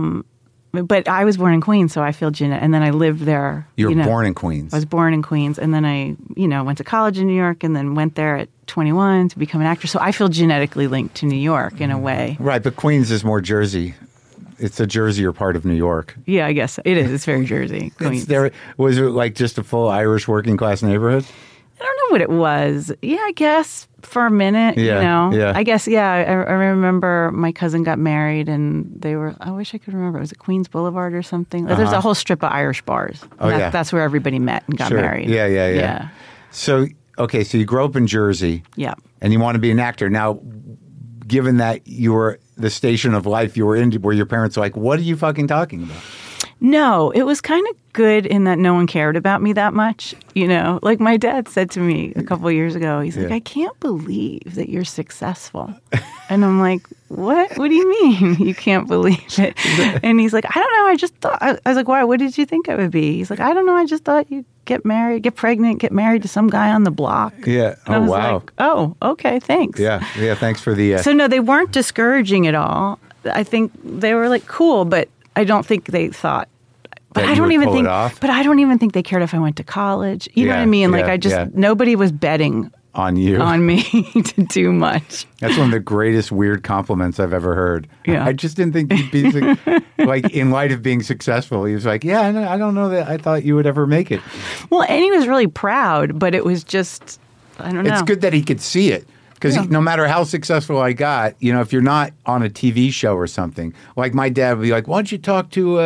But I was born in Queens, so I feel and then I lived there. You were born in Queens. I was born in Queens, and then I, went to college in New York, and then went there at 21 to become an actor. So I feel genetically linked to New York in a way. Right, but Queens is more Jersey. It's a Jersey-er part of New York. Yeah, I guess it is. It's very Jersey. Queens. Was it like just a full Irish working class neighborhood? I don't know what it was. Yeah, I guess for a minute, Yeah. I guess, I remember my cousin got married and they were, I wish I could remember. Was it Queens Boulevard or something? There's a whole strip of Irish bars. That's where everybody met and got married. Yeah. So, okay, so you grew up in Jersey. Yeah. And you want to be an actor. Now, given that you were the station of life you were in where your parents were like, what are you fucking talking about? No, it was kind of good in that no one cared about me that much. Like my dad said to me a couple of years ago, he's like, I can't believe that you're successful. And I'm like, what? What do you mean you can't believe it? And he's like, I don't know. I just thought, I was like, why? What did you think I would be? He's like, I don't know. I just thought you'd get married, get pregnant, get married to some guy on the block. Yeah. And I was like, oh, okay. Thanks. Yeah. Thanks for the. So no, they weren't discouraging at all. I think they were like, cool, but I don't think they thought. But I don't even think they cared if I went to college. You know what I mean? Like nobody was betting on me to do much. That's one of the greatest weird compliments I've ever heard. Yeah. I just didn't think you'd be like in light of being successful. He was like, yeah, I don't know that I thought you would ever make it. Well, and he was really proud, but it was just, I don't know. It's good that he could see it. Because no matter how successful I got, if you're not on a TV show or something, like my dad would be like, why don't you talk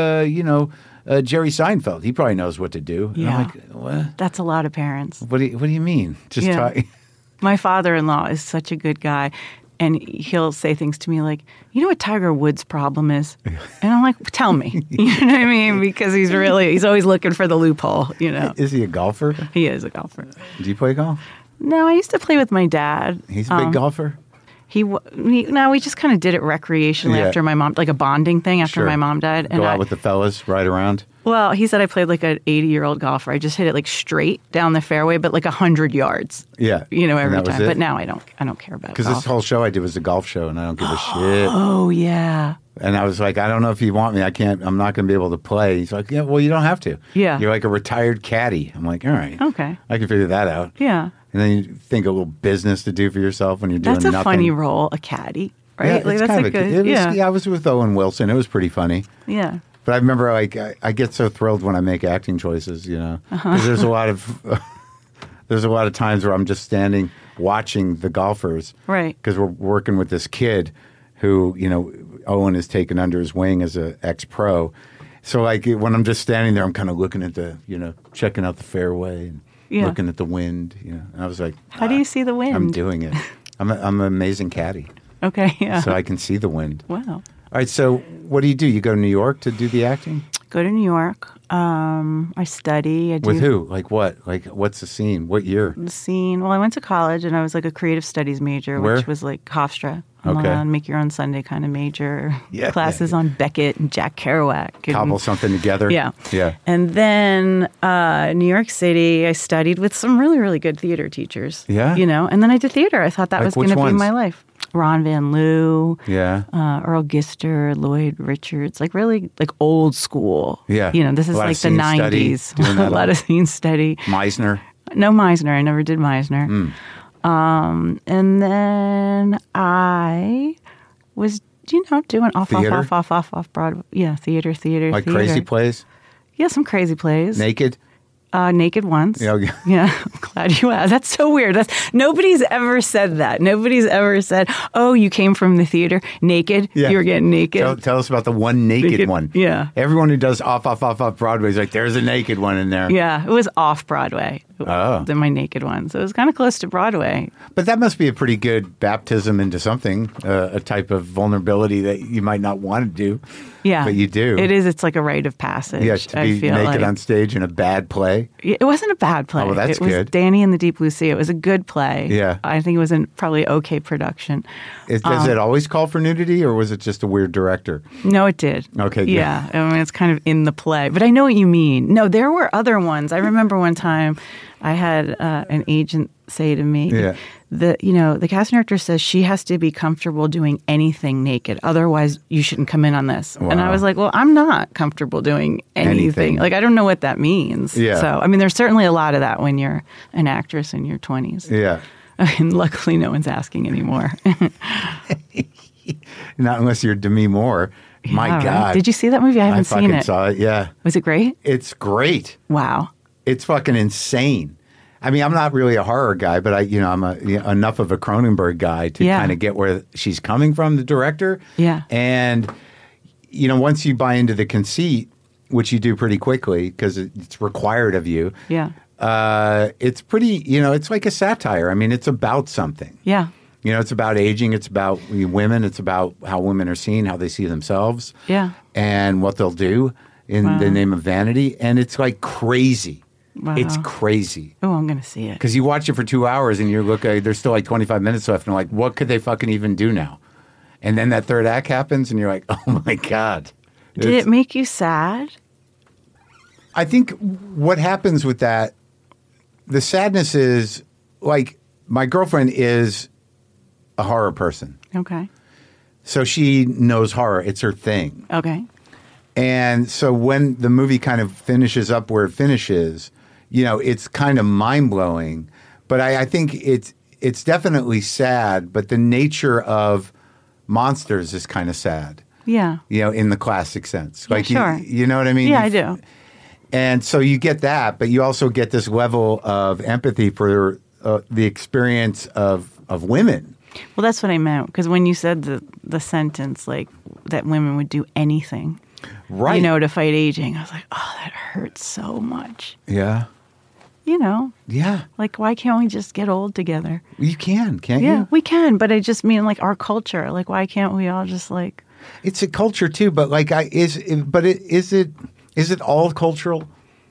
to, Jerry Seinfeld? He probably knows what to do. Yeah. And I'm like, what? That's a lot of parents. What do you mean? Just talk. My father-in-law is such a good guy. And he'll say things to me like, you know what Tiger Woods' problem is? And I'm like, tell me. You know what I mean? Because he's always looking for the loophole, Is he a golfer? He is a golfer. Do you play golf? No, I used to play with my dad. He's a big golfer? We just kind of did it recreationally after my mom, like a bonding thing after my mom died. Go out with the fellas, ride around? Well, he said I played like an 80-year-old golfer. I just hit it like straight down the fairway, but like 100 yards. Yeah. Every time. But now I don't care about golf. Because this whole show I did was a golf show, and I don't give a shit. Oh, yeah. And I was like, I don't know if you want me. I'm not going to be able to play. He's like, yeah, well, you don't have to. Yeah. You're like a retired caddy. I'm like, all right. Okay. I can figure that out. Yeah. And then you think a little business to do for yourself when you're doing nothing. That's a funny role, a caddy, right? Yeah, that's kind of good. I was with Owen Wilson. It was pretty funny. Yeah. But I remember, like, I get so thrilled when I make acting choices, because there's a lot of times where I'm just standing watching the golfers, right? Because we're working with this kid who, Owen has taken under his wing as an ex-pro. So, like, when I'm just standing there, I'm kind of looking at the, checking out the fairway and looking at the wind, And I was like, how do you see the wind? I'm doing it. I'm an amazing caddy. Okay, yeah. So I can see the wind. Wow. All right. So what do? You go to New York to do the acting? Go to New York. I study. I do With who? Like what? Like what's the scene? What year? the scene. Well, I went to college and I was like a creative studies major, Where? which was like Hofstra. Okay. Make your own Sunday kind of major. Yeah, Classes yeah. on Beckett and Jack Kerouac. And, Cobble something together? Yeah. Yeah. And then New York City, I studied with some really, really good theater teachers. Yeah? And then I did theater. I thought that Like was going which to be ones? my life. Ron Van Loo, Yeah. Earl Gister, Lloyd Richards, like really like old school. Yeah. This is A lot of like the scene study, 90s. doing that A lot of scene study. Meisner. No Meisner. I never did Meisner. Hmm. And then I was, doing off Theater? off Broadway. Yeah, theater. Like theater. crazy plays? Yeah, some crazy plays. Naked? Naked once. Yeah, okay. Yeah, I'm glad you asked. That's so weird. Nobody's ever said that. Nobody's ever said, "Oh, you came from the theater naked. Yeah. You were getting naked." Tell us about the one naked one. Yeah. Everyone who does off Broadway is like, there's a naked one in there. Yeah, it was off Broadway. Oh. Than my naked one, so it was kind of close to Broadway. But that must be a pretty good baptism into something, a type of vulnerability that you might not want to do. Yeah, But you do. It is. It's like a rite of passage. Yeah, to be I feel naked like. on stage in a bad play. It wasn't a bad play. Oh, well, that's it was good. Danny and the Deep Blue Sea. It was a good play. Yeah. I think it was a probably okay production. Does it always call for nudity, or was it just a weird director? No, it did. Okay, good. Yeah, I mean, it's kind of in the play. But I know what you mean. No, there were other ones. I remember one time I had an agent say to me, Yeah. the casting director says she has to be comfortable doing anything naked. Otherwise, you shouldn't come in on this. And I Wow. was like, well, I'm not comfortable doing anything. Like, I don't know what that means. Yeah. So, I mean, there's certainly a lot of that when you're an actress in your 20s. Yeah. I mean, luckily, no one's asking anymore. Not unless you're Demi Moore. My Yeah, right. God. Did you see that movie? I haven't seen fucking it. saw it, yeah. Was it great? It's great. Wow. It's fucking insane. I mean, I'm not really a horror guy, but I'm enough of a Cronenberg guy to Yeah. kind of get where she's coming from, the director. Yeah. And, once you buy into the conceit, which you do pretty quickly because it's required of you, Yeah. it's pretty, it's like a satire. I mean, it's about something. Yeah. It's about aging. It's about women. It's about how women are seen, how they see themselves. Yeah. And what they'll do in the name of vanity. And it's like crazy. Wow. It's crazy. Oh, I'm going to see it. Because you watch it for 2 hours and you look, there's still like 25 minutes left. And you're like, what could they fucking even do now? And then that third act happens and you're like, oh my God. Did it make you sad? I think what happens with that, the sadness is like my girlfriend is a horror person. Okay. So she knows horror. It's her thing. Okay. And so when the movie kind of finishes up where it finishes, it's kind of mind-blowing. But I think it's definitely sad, but the nature of monsters is kind of sad. Yeah. In the classic sense. Yeah, sure. You know what I mean? Yeah, I do. And so you get that, but you also get this level of empathy for the experience of women. Well, that's what I meant. Because when you said the sentence, like, that women would do anything, Right. to fight aging, I was like, oh, that hurts so much. Yeah. Yeah. Like, why can't we just get old together? You can't you? Yeah, we can. But I just mean, like, our culture. Like, why can't we all just, like... It's a culture too, but like is it all cultural?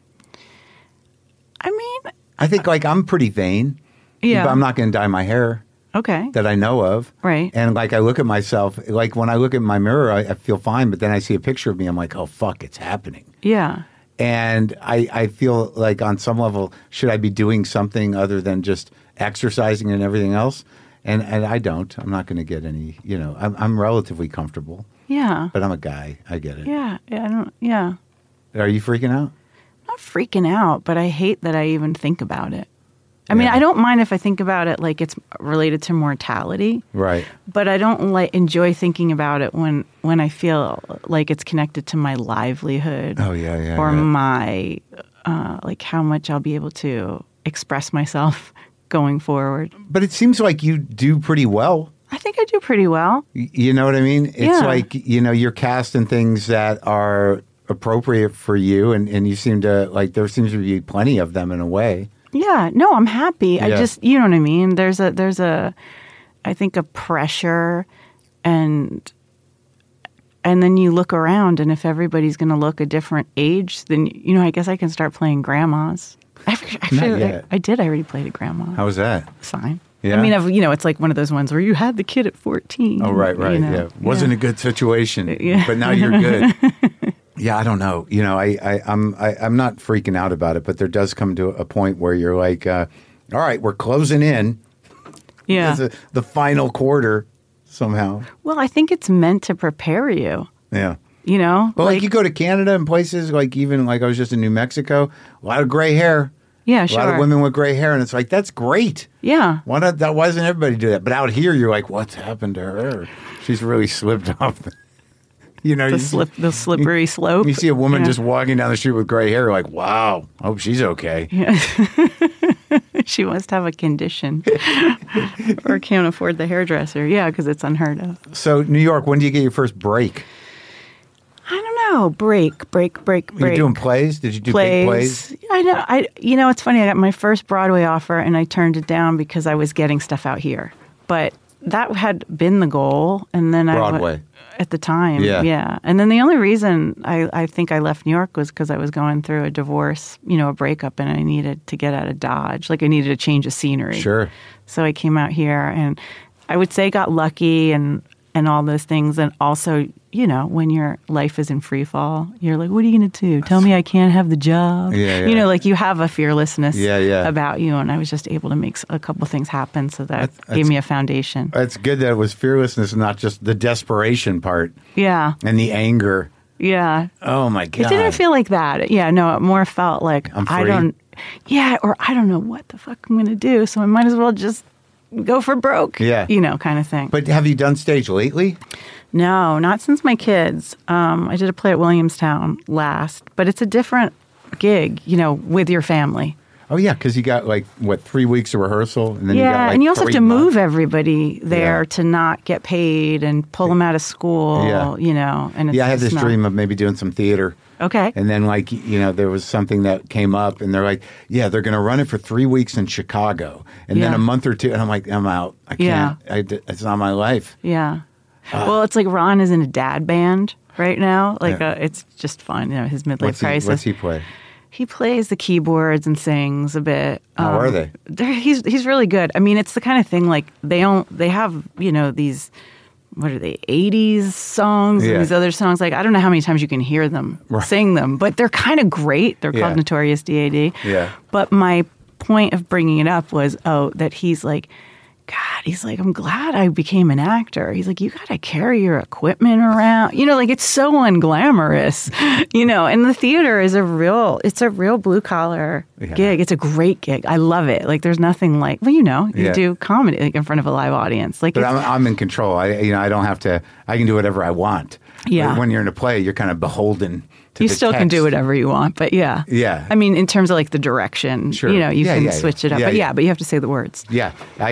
I mean... I think like I'm pretty vain. Yeah. But I'm not going to dye my hair Okay. that I know of. Right. And like I look at myself, like when I look at my mirror, I feel fine, but then I see a picture of me, I'm like, oh fuck, it's happening. Yeah. And I feel like on some level, should I be doing something other than just exercising and everything else? And I don't. I'm not going to get any, I'm relatively comfortable. Yeah. But I'm a guy. I get it. Yeah. I don't... Yeah. Are you freaking out? Not freaking out, but I hate that I even think about it. I mean, Yeah. I don't mind if I think about it like it's related to mortality, Right. but I don't enjoy thinking about it when I feel like it's connected to my livelihood. Oh, yeah. Or yeah. my like how much I'll be able to express myself going forward. But it seems like you do pretty well. I think I do pretty well. You know what I mean? It's Yeah. like, you're cast in things that are appropriate for you, and you seem to, like, there seems to be plenty of them in a way. Yeah, no, I'm happy. I Yeah. just, you know what I mean? There's a I think a pressure and and then you look around, and if everybody's going to look a different age, then, I guess I can start playing grandmas. I did. I already played a grandma. How was that? Fine. Yeah. I mean, it's like one of those ones where you had the kid at 14. Oh, right. Yeah. Wasn't a good situation, but now you're good. Yeah, I don't know. I'm not freaking out about it, but there does come to a point where you're like, all right, we're closing in. Yeah. The final quarter somehow. Well, I think it's meant to prepare you. Yeah. Well, like you go to Canada and places like even like I was just in New Mexico, a lot of gray hair. Yeah, sure. A lot of women with gray hair, and it's like, that's great. Yeah. Why doesn't everybody do that? But out here, you're like, what's happened to her? She's really slipped off. The slippery slope. You see a woman just walking down the street with gray hair, like, wow, hope she's okay. Yeah. She must have a condition or can't afford the hairdresser. Yeah, because it's unheard of. So, New York, when do you get your first break? I don't know. Break. Were you doing plays? Did you do big plays? I know. It's funny. I got my first Broadway offer, and I turned it down because I was getting stuff out here. But that had been the goal, and then Broadway. At the time, yeah. And then the only reason I think I left New York was because I was going through a divorce, a breakup, and I needed to get out of Dodge. Like I needed a change of scenery. Sure. So I came out here, and I would say got lucky and all those things. And also, when your life is in free fall, you're like, what are you going to do? Tell me I can't have the job? Yeah. Like you have a fearlessness yeah. about you. And I was just able to make a couple things happen. So that gave me a foundation. It's good that it was fearlessness, not just the desperation part. Yeah. And the anger. Yeah. Oh, my God. It didn't feel like that. Yeah, no, it more felt like I'm free. I don't know what the fuck I'm going to do. So I might as well just go for broke. Yeah. Kind of thing. But have you done stage lately? No, not since my kids. I did a play at Williamstown last, but it's a different gig, with your family. Oh, yeah, because you got 3 weeks of rehearsal? And then you got, and you also have to 3 months. move everybody there to not get paid and pull them out of school, And it's I had this dream of maybe doing some theater. Okay. And then, there was something that came up, and they're like, yeah, they're going to run it for 3 weeks in Chicago. And then a month or two, and I'm like, I'm out. I can't. It's not my life. Yeah. Well, it's like Ron is in a dad band right now. It's just fun. His midlife crisis. What's he play? He plays the keyboards and sings a bit. How are they? He's really good. I mean, it's the kind of thing they have these, what are they, 80s songs and these other songs. Like I don't know how many times you can hear them sing them, but they're kind of great. They're called Notorious D.A.D. Yeah. But my point of bringing it up was that he's like, God, he's like, I'm glad I became an actor. He's like, you got to carry your equipment around. It's so unglamorous, and the theater is a real blue collar gig. It's a great gig. I love it. Like there's nothing like, you do comedy in front of a live audience. But I'm in control. I don't have to, I can do whatever I want. Yeah. But when you're in a play, you're kind of beholden to you the still text. can do whatever you want, but yeah. Yeah. I mean, in terms of the direction, sure. you can switch it up. But you have to say the words. Yeah.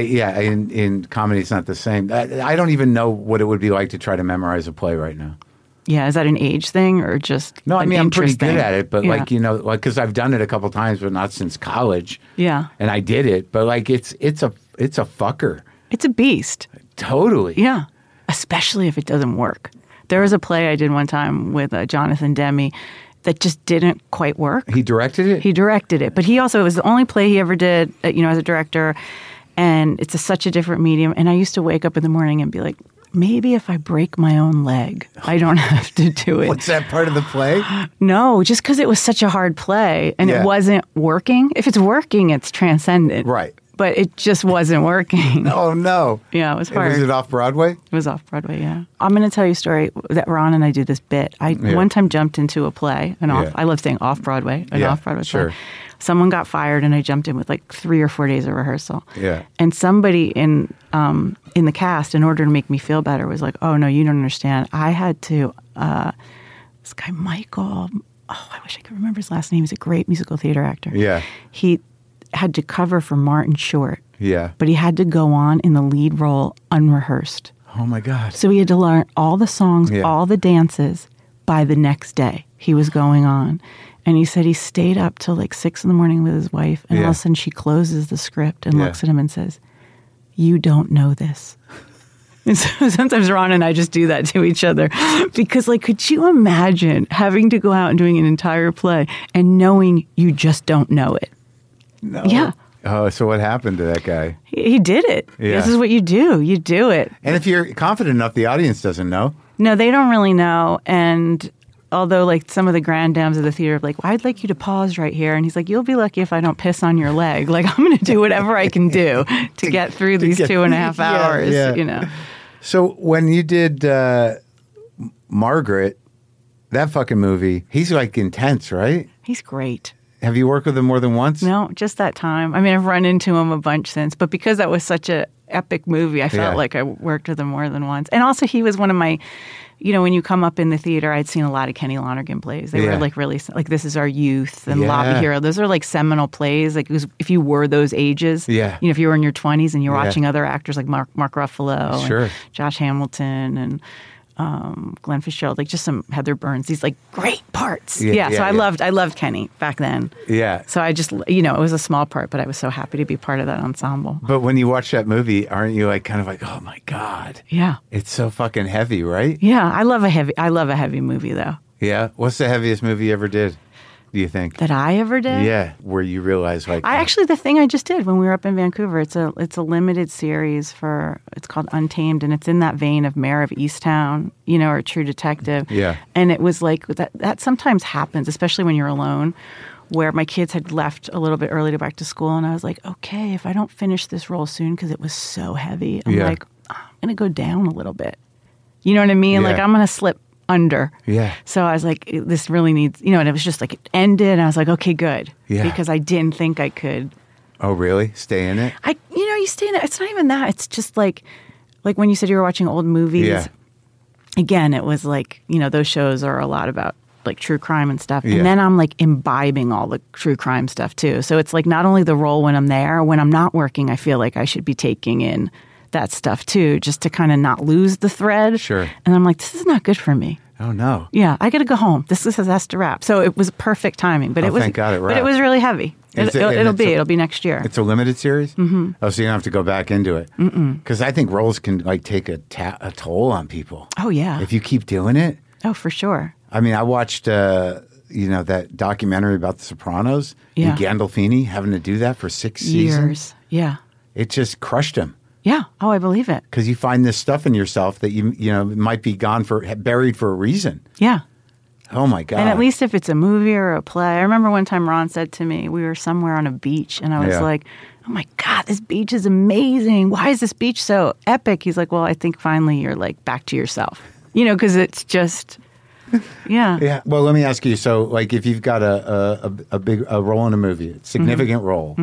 In comedy, it's not the same. I don't even know what it would be like to try to memorize a play right now. Yeah. Is that an age thing or just No, I mean, I'm pretty good thing? at it, but because I've done it a couple times, but not since college. Yeah. And I did it, but it's a fucker. It's a beast. Totally. Yeah. Especially if it doesn't work. There was a play I did one time with Jonathan Demme that just didn't quite work. He directed it? He directed it. But it was the only play he ever did, as a director. And it's such a different medium. And I used to wake up in the morning and be like, maybe if I break my own leg, I don't have to do it. What's that part of the play? No, just because it was such a hard play and it wasn't working. If it's working, it's transcendent. Right. But it just wasn't working. Oh, no. Yeah, it was hard. Was it off Broadway? It was off Broadway, yeah. I'm going to tell you a story that Ron and I do this bit. I one time jumped into a play, I love saying off Broadway, off-Broadway play. Someone got fired and I jumped in with 3 or 4 days of rehearsal. Yeah. And somebody in the cast, in order to make me feel better, was like, oh, no, you don't understand. I had to, this guy Michael, I wish I could remember his last name. He's a great musical theater actor. Yeah. He had to cover for Martin Short. Yeah. But he had to go on in the lead role unrehearsed. Oh, my God. So he had to learn all the songs, all the dances by the next day he was going on. And he said he stayed up till 6 a.m. with his wife. And all of a sudden she closes the script and looks at him and says, you don't know this. And so sometimes Ron and I just do that to each other because, like, could you imagine having to go out and doing an entire play and knowing you just don't know it? No. Yeah. Oh, so what happened to that guy? He did it. Yeah. This is what you do. You do it. And if you're confident enough, the audience doesn't know. No, they don't really know. And although, like, some of the grand dames of the theater are like, well, I'd like you to pause right here. And he's like, you'll be lucky if I don't piss on your leg. Like, I'm going to do whatever I can do to get through these 2.5 hours, you know. So when you did Margaret, that fucking movie, he's like intense, right? He's great. Have you worked with him more than once? No, just that time. I mean, I've run into him a bunch since, but because that was such a epic movie, I felt like I worked with him more than once. And also, he was one of my, you know, when you come up in the theater, I'd seen a lot of Kenny Lonergan plays. They were like really, like This Is Our Youth and Lobby Hero. Those are like seminal plays. Like, it was, if you were those ages, you know, if you were in your 20s and you're watching other actors like Mark Ruffalo and Josh Hamilton and Glenn Fitzgerald, like just some Heather Burns, these like great parts. So I loved Kenny back then. Yeah. So I just, you know, it was a small part, but I was so happy to be part of that ensemble. But when you watch that movie, aren't you like kind of like, oh my God. Yeah. It's so fucking heavy, right? Yeah. I love a heavy movie though. Yeah. What's the heaviest movie you ever did, do you think? That I ever did? Yeah. Where you realize like... the thing I just did when we were up in Vancouver, it's a limited series it's called Untamed, and it's in that vein of Mayor of Easttown, you know, or True Detective. Yeah. And it was like, that sometimes happens, especially when you're alone, where my kids had left a little bit early to back to school, and I was like, okay, if I don't finish this role soon, because it was so heavy, I'm like, I'm going to go down a little bit. You know what I mean? Like, I'm going to slip under. Yeah. So I was like, this really needs, you know, and it was just like, it ended, and I was like, okay, good. Yeah. Because I didn't think I could. Oh, really? Stay in it? You stay in it. It's not even that. It's just like when you said you were watching old movies. Yeah. Again, it was like, you know, those shows are a lot about like true crime and stuff. Yeah. And then I'm like imbibing all the true crime stuff too. So it's like not only the role when I'm there, when I'm not working, I feel like I should be taking in that stuff too, just to kind of not lose the thread. Sure. And I'm like, this is not good for me. Oh no. Yeah, I got to go home. This has to wrap. So it was perfect timing, but it was. Thank God it wrapped. But it was really heavy. It'll be next year. It's a limited series. Mm-hmm. Oh, so you don't have to go back into it. Because I think roles can like take a toll on people. Oh yeah. If you keep doing it. Oh, for sure. I mean, I watched you know, that documentary about The Sopranos. Yeah. And Gandolfini having to do that for 6 seasons. Yeah. It just crushed him. Yeah. Oh, I believe it. Because you find this stuff in yourself that you know might be buried for a reason. Yeah. Oh my God. And at least if it's a movie or a play. I remember one time Ron said to me, we were somewhere on a beach, and I was like, oh my God, this beach is amazing. Why is this beach so epic? He's like, well, I think finally you're like back to yourself. You know, because it's just, yeah. Yeah. Well, let me ask you. So, like, if you've got a big role in a movie, a significant role,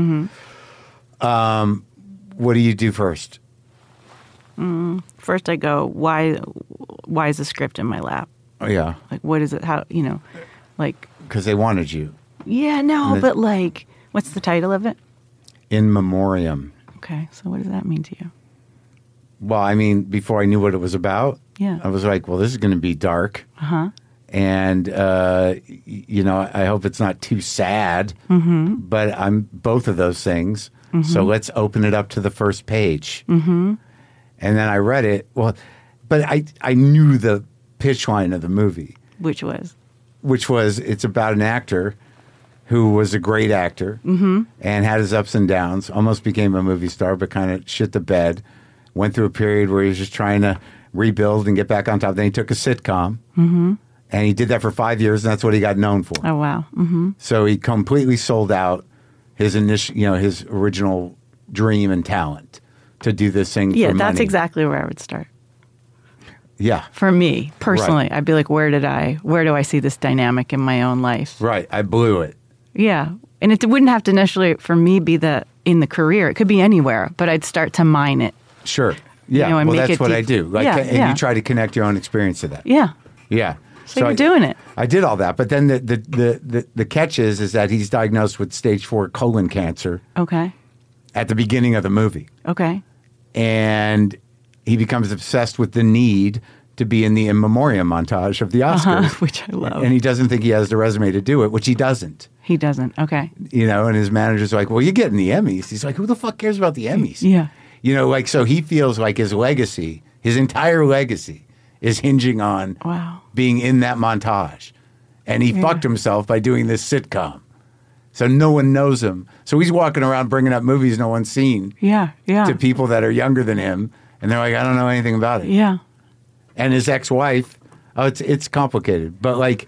what do you do first? First, I go, why is the script in my lap? Oh, yeah. Like, what is it? How, you know, like. Because they wanted you. Yeah, no, but like, what's the title of it? In Memoriam. Okay. So, what does that mean to you? Well, I mean, before I knew what it was about, I was like, well, this is going to be dark. Uh-huh. And, you know, I hope it's not too sad. Mm-hmm. But I'm both of those things. Mm-hmm. So let's open it up to the first page. Mm-hmm. And then I read it. Well, but I knew the pitch line of the movie. Which was, it's about an actor who was a great actor and had his ups and downs, almost became a movie star, but kind of shit the bed. Went through a period where he was just trying to rebuild and get back on top. Then he took a sitcom. Mm-hmm. And he did that for 5 years, and that's what he got known for. Oh, wow. Mm-hmm. So he completely sold out his his original dream and talent to do this thing for money. Yeah, that's exactly where I would start. Yeah. For me, personally, I'd be like, where do I see this dynamic in my own life? Right. I blew it. Yeah. And it wouldn't have to necessarily, for me, be in the career. It could be anywhere, but I'd start to mine it. Sure. Yeah. You know, and well, make that's it what deep. I do. And you try to connect your own experience to that. Yeah. Yeah. So you're doing it. I did all that. But then the catch is that he's diagnosed with stage 4 colon cancer. Okay. At the beginning of the movie. Okay. And he becomes obsessed with the need to be in the In Memoriam montage of the Oscars. Which I love. And he doesn't think he has the resume to do it, which he doesn't. He doesn't. Okay. You know, and his manager's like, well, you're getting the Emmys. He's like, who the fuck cares about the Emmys? Yeah. You know, like, so he feels like his legacy His entire legacy is hinging on Wow. being in that montage. And he fucked himself by doing this sitcom. So no one knows him. So he's walking around bringing up movies no one's seen Yeah. Yeah. to people that are younger than him. And they're like, I don't know anything about it. Yeah. And his ex-wife, it's complicated. But like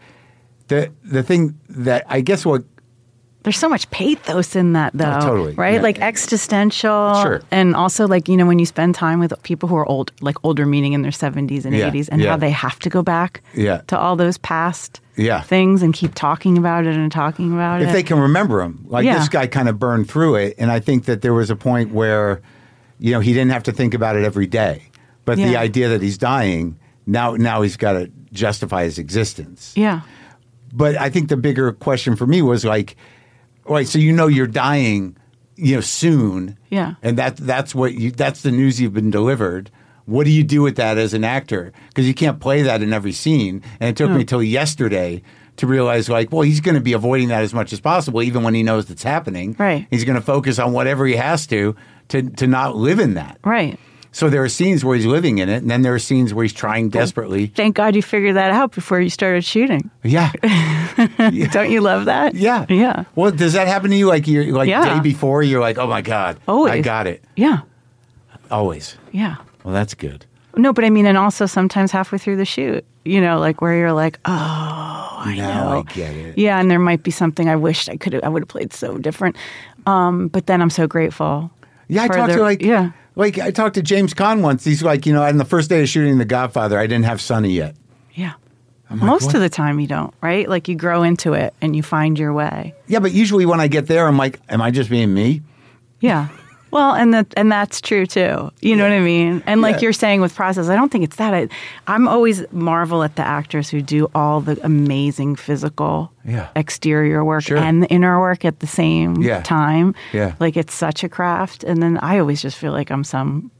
the thing that I guess what There's so much pathos in that, though. Totally. Right? Yeah. Like existential. Sure. And also, like, you know, when you spend time with people who are old, like older, meaning in their 70s and 80s, and how they have to go back to all those past things and keep talking about it and talking about it. If they can remember him. Like this guy kind of burned through it. And I think that there was a point where, you know, he didn't have to think about it every day. But the idea that he's dying, now he's got to justify his existence. Yeah. But I think the bigger question for me was like, all right, so you know you're dying, you know, soon. Yeah. And that's the news you've been delivered. What do you do with that as an actor? Because you can't play that in every scene. And it took me till yesterday to realize, like, well, he's going to be avoiding that as much as possible, even when he knows it's happening. Right. He's going to focus on whatever he has to not live in that. Right. So there are scenes where he's living in it, and then there are scenes where he's trying desperately. Thank God you figured that out before you started shooting. Yeah. Don't you love that? Yeah. Yeah. Well, does that happen to you? Like you're like Yeah. day before, you're like, oh my God, Always. I got it. Yeah. Always. Yeah. Well, that's good. No, but I mean, and also sometimes halfway through the shoot, you know, like where you're like, oh, I Now know. I get it. Yeah, and there might be something I wished I would have played so different. But then I'm so grateful. Yeah, I for talked the- to like I talked to James Caan once. He's like, you know, on the first day of shooting The Godfather, I didn't have Sonny yet. Yeah. like, Most what? of the time you don't, right? Like you grow into it and you find your way. Yeah, but usually when I get there, I'm like, am I just being me? Yeah. Well, and that's true too. You know what I mean? And like you're saying with process, I don't think it's that. I'm always marvel at the actors who do all the amazing physical exterior work and the inner work at the same time. Yeah. Like it's such a craft. And then I always just feel like I'm some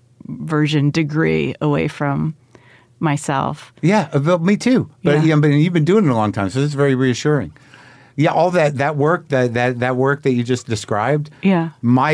degree away from myself. Yeah, me too. But but you've been doing it a long time, so this is very reassuring. Yeah, all that work that work that you just described. Yeah.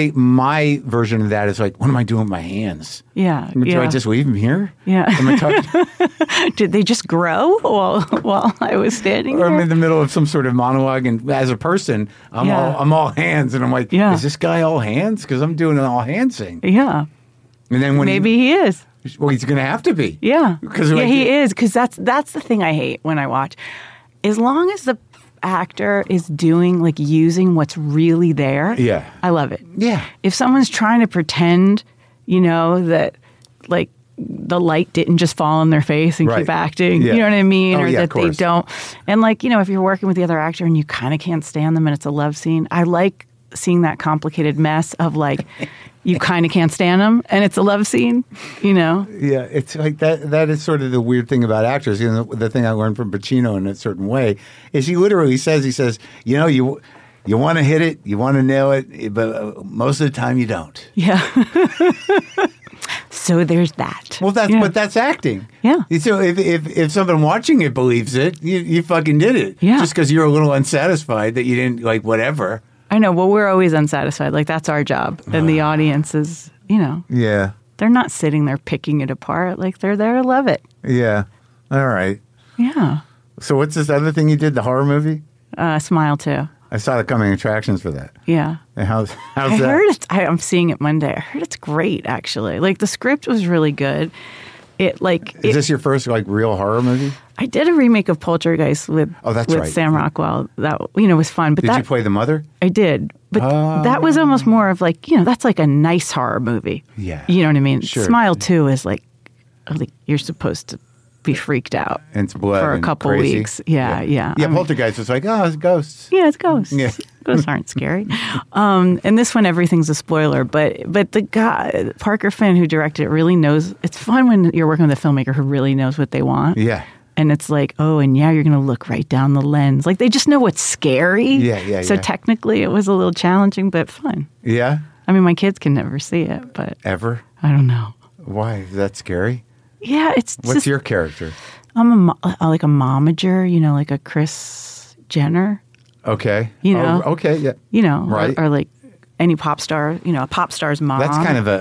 My version of that is like, what am I doing with my hands? Yeah. Do I just leave them here? Yeah. Am I talking? Did they just grow while I was standing Or I'm there? in the middle of some sort of monologue, and as a person, I'm all hands, and I'm like, is this guy all hands? Because I'm doing an all hands thing. Yeah. And then when Maybe he is. well, he's going to have to be. Yeah. Because he is. Because that's the thing I hate when I watch. As long as the actor is doing, like, using what's really there, I love it. Yeah. If someone's trying to pretend, you know, that, like, the light didn't just fall on their face and keep acting, you know what I mean? Or that they don't. And, like, you know, if you're working with the other actor and you kind of can't stand them and it's a love scene, I like seeing that complicated mess of, like, you kind of can't stand them and it's a love scene, you know? Yeah, it's like that is sort of the weird thing about actors. You know, the thing I learned from Pacino in a certain way is he literally says, you know, you want to hit it, you want to nail it, but most of the time you don't. Yeah. So there's that. Well, but that's acting. Yeah. So if someone watching it believes it, you fucking did it. Yeah. Just because you're a little unsatisfied that you didn't, like, whatever. I know. Well, we're always unsatisfied. Like, that's our job. And the audience is, you know. Yeah. They're not sitting there picking it apart. Like, they're there to love it. Yeah. All right. Yeah. So what's this other thing you did, the horror movie? Smile too. I saw the coming attractions for that. Yeah. And how's I that? heard I'm seeing it Monday. I heard it's great, actually. Like, the script was really good. Is this your first, like, real horror movie? I did a remake of Poltergeist with right. Sam Rockwell. That, you know, was fun. But Did you play the mother? I did. But that was almost more of, like, you know, that's like a nice horror movie. Yeah. You know what I mean? Sure. Smile 2 is like you're supposed to be freaked out And it's blood for a and couple crazy. weeks. Yeah. Yeah, I mean, Poltergeist was like, oh, it's ghosts. yeah, it's ghosts. Yeah. Ghosts aren't scary. And this one, everything's a spoiler. But the guy, Parker Finn, who directed it, really knows. It's fun when you're working with a filmmaker who really knows what they want. Yeah. And it's like, oh, and yeah, you're going to look right down the lens. Like, they just know what's scary. Yeah. So technically, it was a little challenging, but fun. Yeah? I mean, my kids can never see it, but Ever? I don't know. Why? Is that scary? Yeah, it's What's just, your character? I'm like a momager, you know, like a Kris Jenner, Okay. You know? Oh, okay, yeah. you know, Right. or like any pop star, a pop star's mom. That's kind of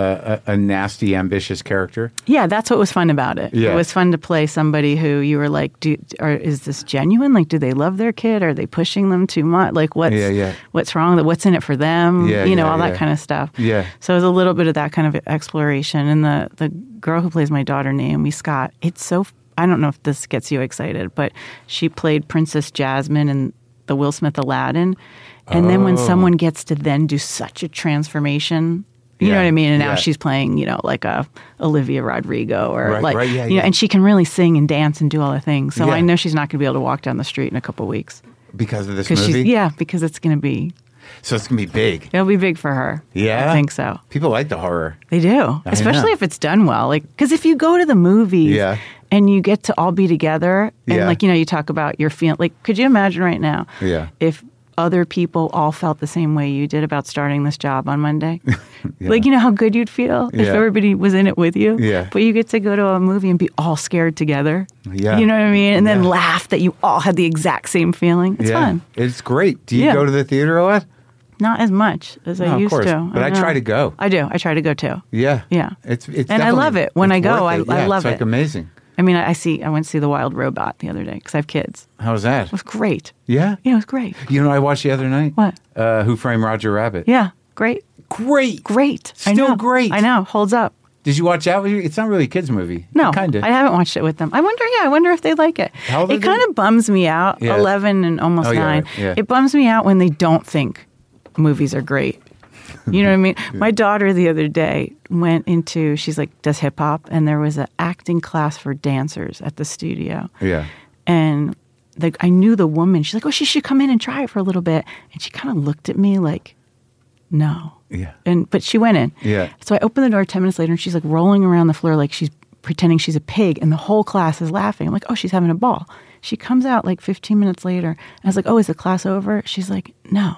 a nasty, ambitious character. Yeah, that's what was fun about it. Yeah. It was fun to play somebody who you were like, is this genuine? Like, do they love their kid? Are they pushing them too much? Like, what's wrong? What's in it for them? All that kind of stuff. Yeah. So it was a little bit of that kind of exploration. And the girl who plays my daughter, Naomi Scott, it's so, I don't know if this gets you excited, but she played Princess Jasmine in the Will Smith Aladdin. And then when someone gets to then do such a transformation, you know what I mean? And now she's playing, like a Olivia Rodrigo or and she can really sing and dance and do all the things. So I know she's not going to be able to walk down the street in a couple of weeks. Because of this movie? Because it's going to be. So it's going to be big. It'll be big for her. Yeah? I think so. People like the horror. They do. Especially if it's done well. Like, because if you go to the movies and you get to all be together and you talk about your feeling. Like, could you imagine right now if other people all felt the same way you did about starting this job on Monday? Like, how good you'd feel if everybody was in it with you? Yeah. But you get to go to a movie and be all scared together. Yeah. You know what I mean? And then laugh that you all had the exact same feeling. It's fun. It's great. Do you go to the theater a lot? Not as much as I used to. But I try to go. I do. I try to go too. Yeah. Yeah. It's and I love it. When I go, I love it. It's like amazing. I mean, I went to see The Wild Robot the other day because I have kids. How was that? It was great. Yeah? Yeah, it was great. You know what I watched the other night? What? Who Framed Roger Rabbit. Yeah, great. Great. Still great. I know. Holds up. Did you watch that? It's not really a kid's movie. No, kind of. I haven't watched it with them. I wonder if they like it. How old are It kind of bums me out. Yeah. 11 and almost 9. Yeah. It bums me out when they don't think movies are great. You know what I mean? My daughter the other day she's like, does hip hop, and there was an acting class for dancers at the studio. Yeah. And I knew the woman. She's like, oh, she should come in and try it for a little bit. And she kind of looked at me like, no. Yeah. But she went in. Yeah. So I opened the door 10 minutes later, and she's like rolling around the floor like she's pretending she's a pig, and the whole class is laughing. I'm like, oh, she's having a ball. She comes out like 15 minutes later, and I was like, oh, is the class over? She's like, no.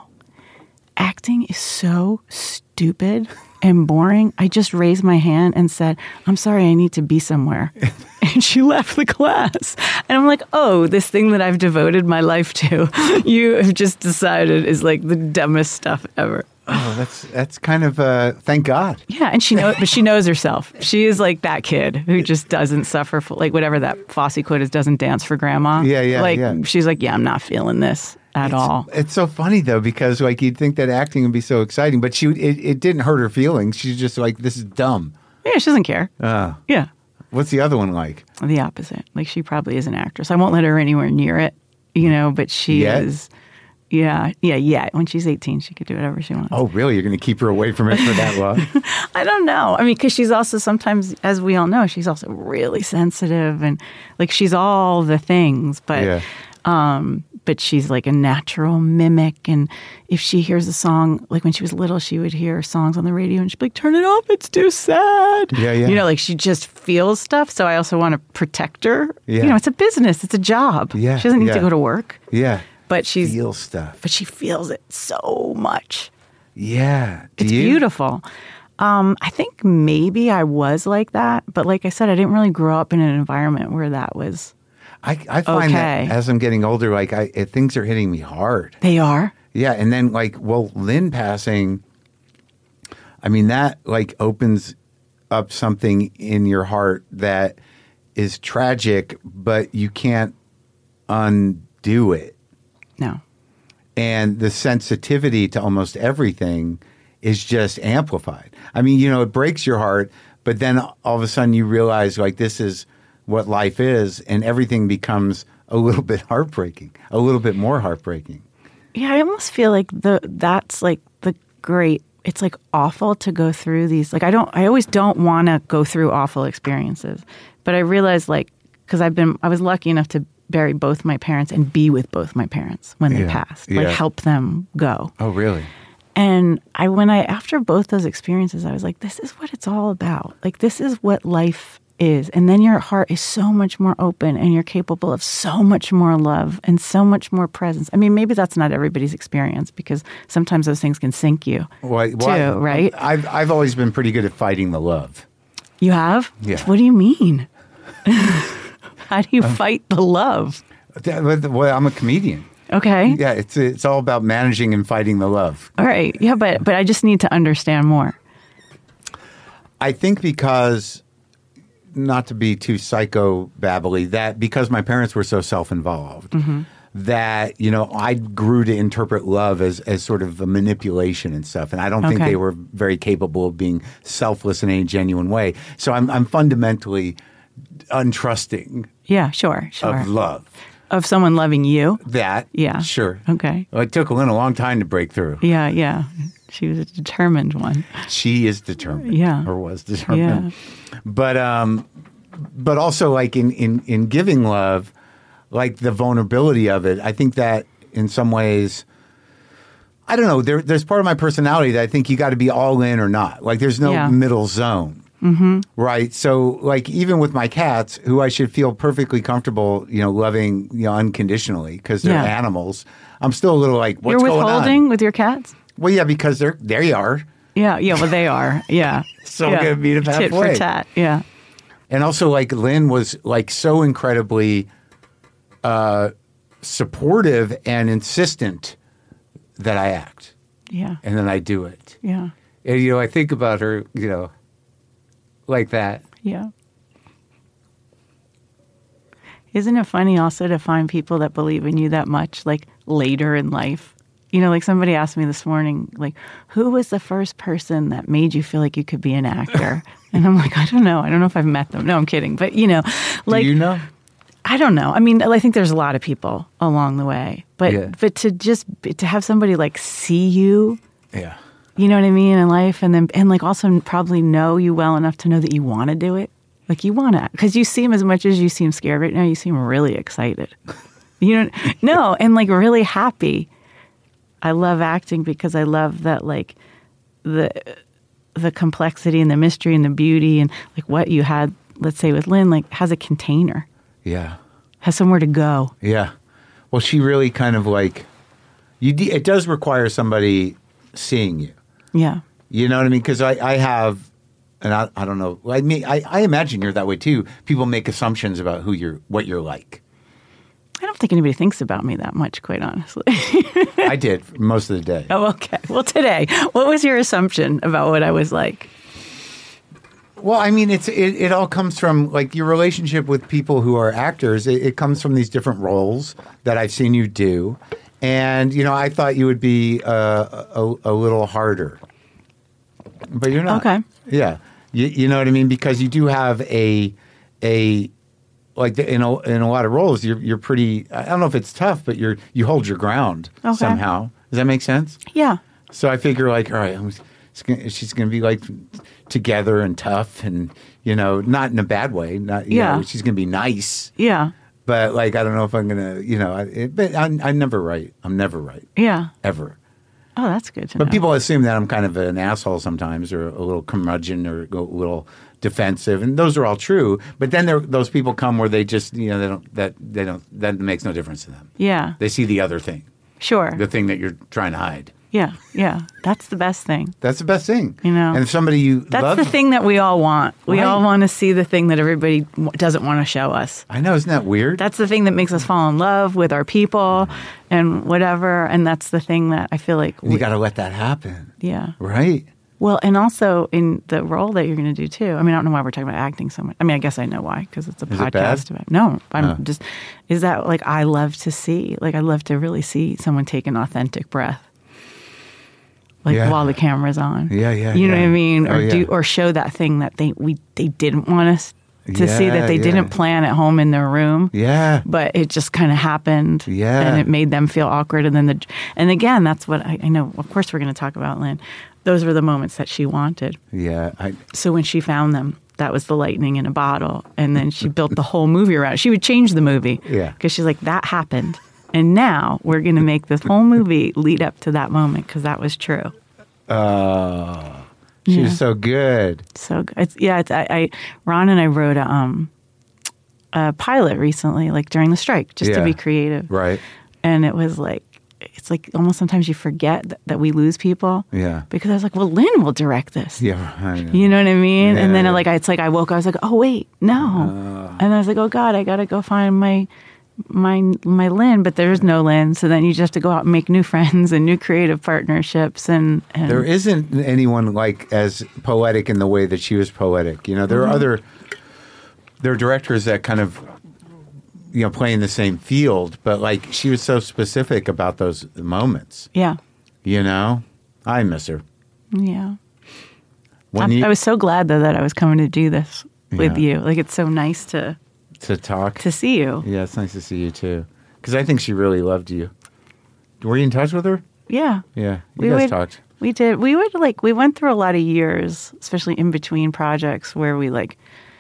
Acting is so stupid and boring. I just raised my hand and said, I'm sorry, I need to be somewhere. And she left the class. And I'm like, oh, this thing that I've devoted my life to, you have just decided is like the dumbest stuff ever. Oh, that's kind of thank God. Yeah, and but she knows herself. She is like that kid who just doesn't suffer for, like, whatever that Fosse quote is, doesn't dance for grandma. Yeah. She's like, yeah, I'm not feeling this at all. It's so funny though, because like you'd think that acting would be so exciting, but it didn't hurt her feelings. She's just like, this is dumb. Yeah, she doesn't care. Yeah. What's the other one like? The opposite. Like, she probably is an actress. I won't let her anywhere near it, but she is. Yeah. When she's 18, she could do whatever she wants. Oh, really? You're going to keep her away from it for that long? I don't know. I mean, because she's also sometimes, as we all know, she's also really sensitive and like she's all the things. But but she's like a natural mimic. And if she hears a song, like when she was little, she would hear songs on the radio and she'd be like, turn it off, it's too sad. Yeah. Like she just feels stuff. So I also want to protect her. Yeah. It's a business. It's a job. Yeah. She doesn't need to go to work. Yeah. But she feels stuff. But she feels it so much. Yeah. It's beautiful. I think maybe I was like that. But like I said, I didn't really grow up in an environment where that was I find that as I'm getting older, like things are hitting me hard. They are? Yeah. And then Lynn passing, I mean, that like opens up something in your heart that is tragic, but you can't undo it. No. And the sensitivity to almost everything is just amplified. I mean, it breaks your heart, but then all of a sudden you realize like this is what life is, and everything becomes a little bit heartbreaking, a little bit more heartbreaking. Yeah, I almost feel like that's like the great. It's like awful to go through these. Like I always don't want to go through awful experiences, but I realized because I was lucky enough to bury both my parents and be with both my parents when they passed, help them go. Oh, really? And after both those experiences, I was like, this is what it's all about. Like, this is what life is. And then your heart is so much more open and you're capable of so much more love and so much more presence. I mean, maybe that's not everybody's experience because sometimes those things can sink you too, right? I've always been pretty good at fighting the love. You have? Yeah. What do you mean? How do you fight the love? Well, I'm a comedian. Okay. Yeah, it's all about managing and fighting the love. All right. Yeah, but I just need to understand more. I think because, not to be too psycho-babbly, that because my parents were so self-involved, that, I grew to interpret love as sort of a manipulation and stuff. And I don't think they were very capable of being selfless in any genuine way. So I'm fundamentally untrusting Yeah, sure. of love. Of someone loving you? That, Yeah. sure. Okay. Well, it took Lynn a long time to break through. Yeah. She was a determined one. She is determined. Yeah. Or was determined. Yeah. But also, like, in giving love, like the vulnerability of it, I think that in some ways, I don't know, there's part of my personality that I think you got to be all in or not. Like, there's no middle zone. Right. So, like, even with my cats, who I should feel perfectly comfortable, loving, unconditionally because they're animals, I'm still a little like, what's going on? You're withholding with your cats? Well, yeah, because there you are. Yeah, well, they are. Yeah. So I'm going to meet them halfway. Tit for tat. Yeah. And also, like, Lynn was, like, so incredibly supportive and insistent that I act. Yeah. And then I do it. Yeah. And, I think about her, like that. Yeah. Isn't it funny also to find people that believe in you that much, like, later in life? Like somebody asked me this morning, like, who was the first person that made you feel like you could be an actor? And I'm like, I don't know. I don't know if I've met them. No, I'm kidding. But, like. Do you know? I don't know. I mean, I think there's a lot of people along the way. But to have somebody, like, see you. Yeah. You know what I mean, in life, and like also probably know you well enough to know that you want to do it. Like, you want to, because you seem, as much as you seem scared right now, you seem really excited. No, and like really happy. I love acting because I love that, like, the complexity and the mystery and the beauty and like what you had, let's say with Lynn, like, has a container. Yeah. Has somewhere to go. Yeah. Well, she really kind of like, it does require somebody seeing you. Yeah. You know what I mean? Because I have, and I don't know. I mean, I imagine you're that way too. People make assumptions about what you're like. I don't think anybody thinks about me that much, quite honestly. I did most of the day. Oh, okay. Well, today, what was your assumption about what I was like? Well, I mean, it all comes from, like, your relationship with people who are actors. It comes from these different roles that I've seen you do. And, I thought you would be a little harder. But you're not. Okay. Yeah. You know what I mean? Because you do have a like, in a lot of roles, you're pretty, I don't know if it's tough, but you hold your ground somehow. Does that make sense? Yeah. So I figure, like, all right, she's going to be, like, together and tough and, not in a bad way. Not, you know, she's going to be nice. Yeah. But, like, I don't know if I'm going to, but I'm never right. I'm never right. Yeah. Ever. Oh, that's good to know. But people assume that I'm kind of an asshole sometimes, or a little curmudgeon, or a little defensive, and those are all true. But then those people come where they just, that makes no difference to them. Yeah. They see the other thing. Sure. The thing that you're trying to hide. Yeah. That's the best thing. That's the best thing. And if somebody you that's love, the thing that we all want. We all want to see the thing that everybody doesn't want to show us. I know, isn't that weird? That's the thing that makes us fall in love with our people and whatever. And that's the thing that I feel like you got to let that happen. Yeah. Right. Well, and also in the role that you're going to do too. I mean, I don't know why we're talking about acting so much. I mean, I guess I know why, because it's a podcast about. No, I'm just. Is that, like, I love to see? Like, I love to really see someone take an authentic breath. Like, while the camera's on. Yeah. You know what I mean? Or or show that thing that they didn't want us to see, that they didn't plan at home in their room. Yeah. But it just kind of happened. Yeah. And it made them feel awkward. And then and again, that's what I know. Of course, we're going to talk about Lynn. Those were the moments that she wanted. Yeah. So when she found them, that was the lightning in a bottle. And then she built the whole movie around it. She would change the movie. Yeah. Because she's like, that happened. And now we're going to make this whole movie lead up to that moment, because that was true. Oh, she was so good. So good. Ron and I wrote a pilot recently, like during the strike, just to be creative. Right. And it was like, it's like almost sometimes you forget that we lose people. Yeah. Because I was like, well, Lynn will direct this. Yeah. I know. You know what I mean? Yeah. And then I woke up, I was like, oh, wait, no. And I was like, oh God, I got to go find my my Lynn, but there's no Lynn. So then you just have to go out and make new friends and new creative partnerships. And There isn't anyone like as poetic in the way that she was poetic. You know, there are there are directors that kind of, you know, play in the same field, but like she was so specific about those moments. Yeah. You know, I miss her. Yeah. When I was so glad though that I was coming to do this with you. Like it's so nice to talk, to see you. Yeah, it's nice to see you too. Because I think she really loved you. Were you in touch with her? Yeah. Yeah, you guys talked. We did. We went through a lot of years, especially in between projects, where we like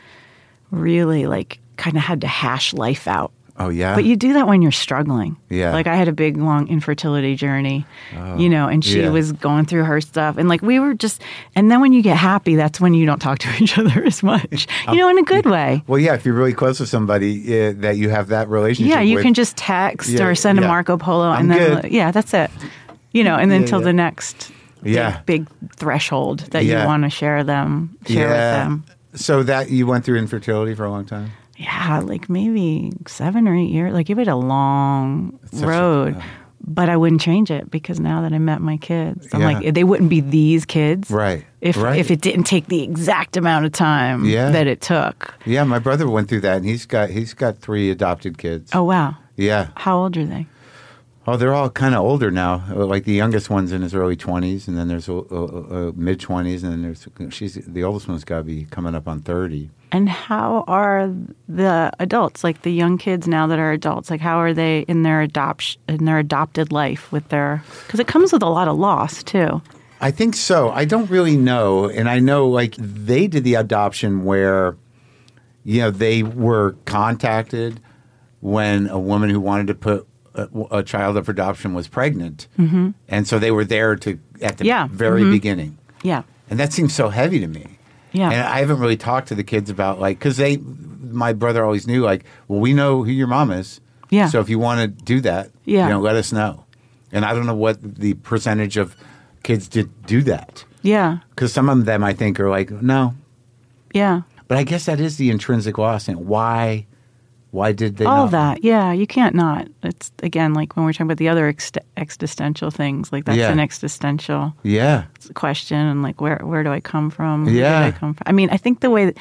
really like kind of had to hash life out. Oh yeah. But you do that when you're struggling. Yeah. Like I had a big long infertility journey, you know, and she was going through her stuff, and like we were just. And then when you get happy, that's when you don't talk to each other as much. You know, in a good way. Well, yeah, if you're really close with somebody that you have that relationship. Yeah, you with, can just text or send a Marco Polo, and then good. that's it. You know, and then until the next big threshold that you want to share with them. So that you went through infertility for a long time? Yeah, like maybe 7 or 8 years. Like it was a long road, but I wouldn't change it because now that I met my kids, I'm like, they wouldn't be these kids. Right. If it didn't take the exact amount of time that it took. Yeah, my brother went through that, and he's got 3 adopted kids. Oh, wow. Yeah. How old are they? Oh, they're all kind of older now. Like the youngest one's in his early 20s, and then there's mid 20s, and then the oldest one's got to be coming up on 30. And how are the adults, like the young kids now that are adults, like how are they in their adopted life with because it comes with a lot of loss too. I think so. I don't really know, and I know like they did the adoption where, you know, they were contacted when a woman who wanted to put a child up for adoption was pregnant, and so they were there at the very beginning. Yeah, and that seems so heavy to me. Yeah, and I haven't really talked to the kids about like because my brother always knew like, well, we know who your mom is. Yeah, so if you want to do that, you know, let us know. And I don't know what the percentage of kids did do that. Yeah, because some of them I think are like no. Yeah, but I guess that is the intrinsic loss. And why did they all not? That? Yeah, you can't not. It's again like when we're talking about the other existential things, like that's an existential question, and like where do I come from? Where did I come from? I mean, I think the way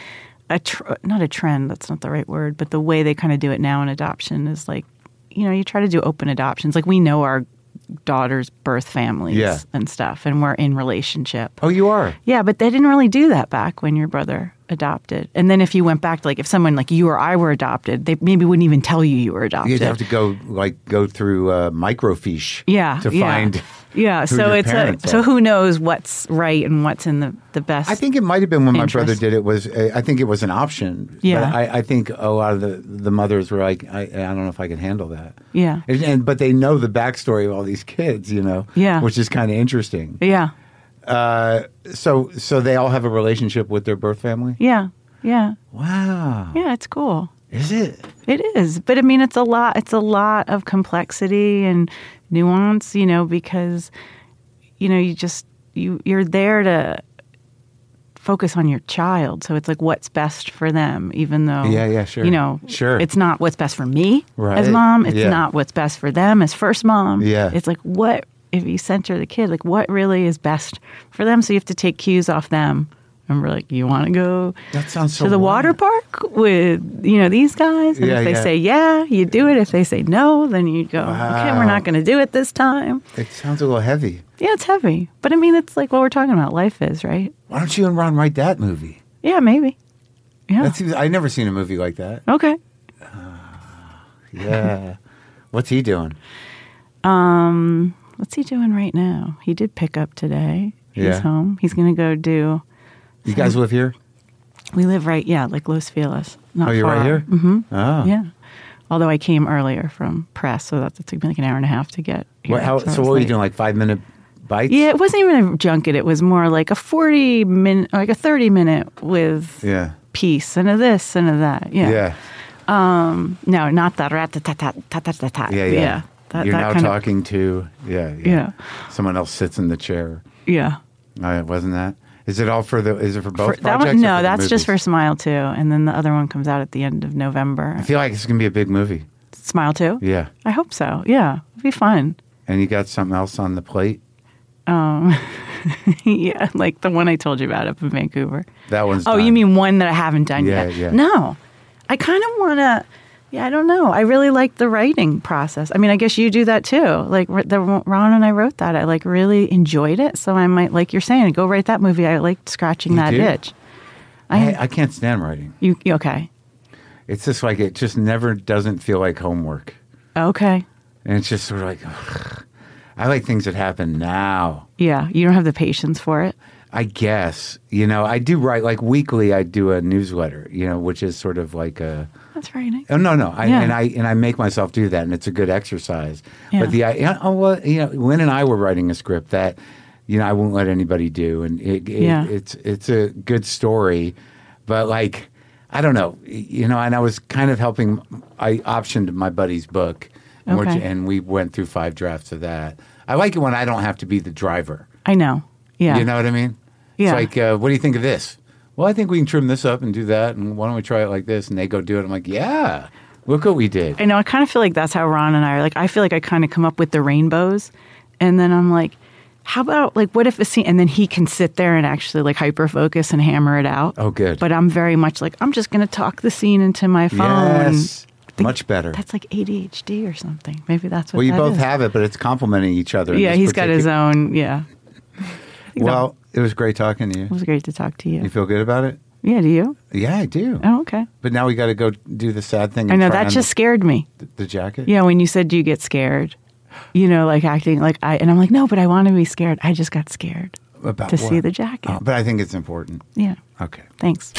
not a trend, that's not the right word, but the way they kind of do it now in adoption is like, you know, you try to do open adoptions. Like we know our daughter's birth families and stuff, and we're in relationship. Oh, you are? Yeah, but they didn't really do that back when your brother adopted. And then if you went back to like if someone like you or I were adopted, they maybe wouldn't even tell you were adopted. You'd have to go through microfiche to find who so your parents are. So who knows what's right and what's in the best. I think it might have been when my brother did it was I think it was an option. Yeah. But I think a lot of the mothers were like, I don't know if I can handle that. Yeah. But they know the backstory of all these kids, you know. Yeah. Which is kind of interesting. Yeah. So they all have a relationship with their birth family? Yeah. Yeah. Wow. Yeah, it's cool. Is it? It is. But I mean it's a lot of complexity and nuance, you know, because you know, you're there to focus on your child. So it's like what's best for them, even though sure. You know, it's not what's best for me as mom. It's not what's best for them as first mom. Yeah. It's like what if you center the kid, like what really is best for them? So you have to take cues off them. And we're like, you want to go to the water park with, you know, these guys? And if they say you do it. If they say no, then you go, okay, we're not going to do it this time. It sounds a little heavy. Yeah, it's heavy. But I mean, it's like what we're talking about. Life is, right? Why don't you and Ron write that movie? Yeah, maybe. Yeah. I've never seen a movie like that. Okay. Yeah. What's he doing? What's he doing right now? He did pick up today. He's home. He's going to go do... You guys live here? We live like Los Feliz. Not you're far. Right here? Mm-hmm. Oh. Yeah. Although I came earlier from press, so that took me like an hour and a half to get here. So what were you doing, like 5-minute bites? Yeah, it wasn't even a junket. It was more like a 40-minute, like a 30-minute with piece and a this and a that. Yeah. Yeah. No, not that rat-tat-tat-tat-tat-tat-tat. Yeah. You're now talking to, someone else sits in the chair. Yeah. Wasn't that? Is it all for both projects? That one, no, that's just for Smile 2. And then the other one comes out at the end of November. I feel like it's going to be a big movie. Smile too? Yeah. I hope so. Yeah. It'd be fun. And you got something else on the plate? Yeah, like the one I told you about up in Vancouver. That one's Oh, done. you mean one that I haven't done yet? Yeah. No. I kind of want to, I don't know. I really like the writing process. I mean, I guess you do that too. Like Ron and I wrote that. I like really enjoyed it. So I might, like you're saying, go write that movie. I liked scratching that do? itch. I can't stand writing. You okay? It's just like it just never doesn't feel like homework. Okay. And it's just sort of like, ugh. I like things that happen now. Yeah, you don't have the patience for it. I guess. I do write, like weekly I do a newsletter, which is sort of like a... That's very nice. Oh, no. Yeah. And I make myself do that, and it's a good exercise. Yeah. But Lynn and I were writing a script that, I won't let anybody do. And it's a good story. But like, I don't know, and I was kind of helping, I optioned my buddy's book. Okay. And we went through 5 drafts of that. I like it when I don't have to be the driver. I know. Yeah. You know what I mean? Yeah. It's like, what do you think of this? Well, I think we can trim this up and do that. And why don't we try it like this? And they go do it. I'm like, yeah, look what we did. I know. I kind of feel like that's how Ron and I are. Like, I feel like I kind of come up with the rainbows. And then I'm like, how about, like, what if a scene, and then he can sit there and actually, like, hyper-focus and hammer it out. Oh, good. But I'm very much like, I'm just going to talk the scene into my phone. Yes. Much better. That's like ADHD or something. Maybe that's what Well, you that both is. have it, but it's complementing each other. Yeah, he's got his own, yeah. Well, it was great talking to you. It was great to talk to you. You feel good about it? Yeah, do you? Yeah, I do. Oh, okay. But now we got to go do the sad thing. I and know, try that on just scared me. the jacket? Yeah, when you said, do you get scared? Like acting like and I'm like, no, but I want to be scared. I just got scared About to what? see the jacket. Oh, but I think it's important. Yeah. Okay. Thanks.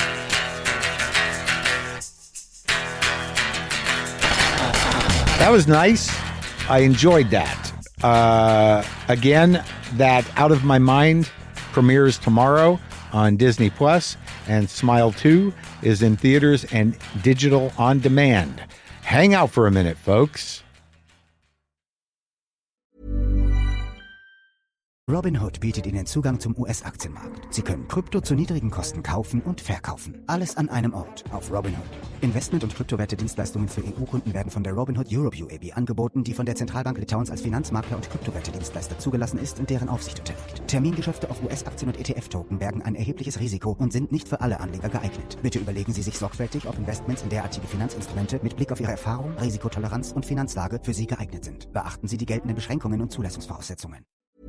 That was nice. I enjoyed that. Again, that Out of My Mind premieres tomorrow on Disney Plus, and Smile 2 is in theaters and digital on demand. Hang out for a minute, folks. Robinhood bietet Ihnen Zugang zum US-Aktienmarkt. Sie können Krypto zu niedrigen Kosten kaufen und verkaufen. Alles an einem Ort auf Robinhood. Investment- und Kryptowerte-Dienstleistungen für EU-Kunden werden von der Robinhood Europe UAB angeboten, die von der Zentralbank Litauens als Finanzmakler und Kryptowerte-Dienstleister zugelassen ist und deren Aufsicht unterliegt. Termingeschäfte auf US-Aktien und ETF-Token bergen ein erhebliches Risiko und sind nicht für alle Anleger geeignet. Bitte überlegen Sie sich sorgfältig, ob Investments in derartige Finanzinstrumente mit Blick auf Ihre Erfahrung, Risikotoleranz und Finanzlage für Sie geeignet sind. Beachten Sie die geltenden Beschränkungen und Zulassungsvoraussetzungen.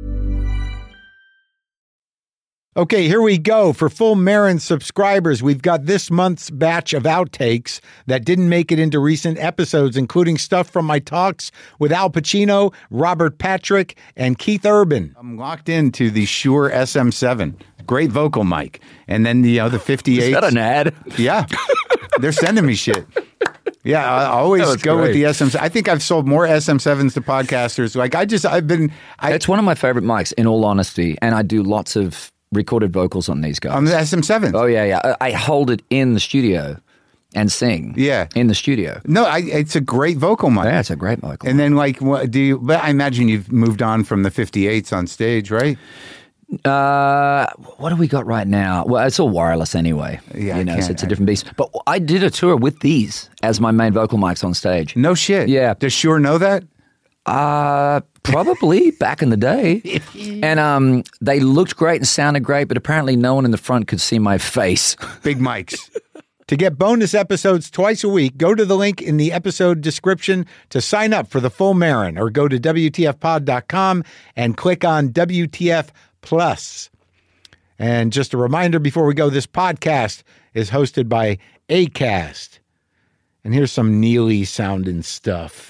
Okay, here we go. For full Marin subscribers, we've got this month's batch of outtakes that didn't make it into recent episodes, including stuff from my talks with Al Pacino, Robert Patrick, and Keith Urban. I'm locked into the Shure SM7. Great vocal mic. And then the 58. Is that an ad? Yeah. They're sending me shit. Yeah, I always go with the SM7. I think I've sold more SM7s to podcasters. Like It's one of my favorite mics, in all honesty. And I do lots of recorded vocals on these guys. On the SM7. Oh, yeah. I hold it in the studio and sing. Yeah. In the studio. No, it's a great vocal mic. Yeah, it's a great vocal And then, like, but I imagine you've moved on from the 58s on stage, right? What do we got right now? Well, it's all wireless anyway. Yeah, so it's a different beast. But I did a tour with these as my main vocal mics on stage. No shit. Yeah. Does Shure know that? Probably back in the day. And they looked great and sounded great, but apparently no one in the front could see my face. Big mics. To get bonus episodes twice a week, go to the link in the episode description to sign up for the full Marin, or go to WTFpod.com and click on WTF Plus. And just a reminder before we go, this podcast is hosted by Acast. And here's some Neely sounding stuff.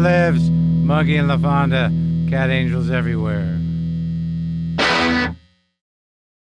lives. Monkey and LaFonda, cat angels everywhere.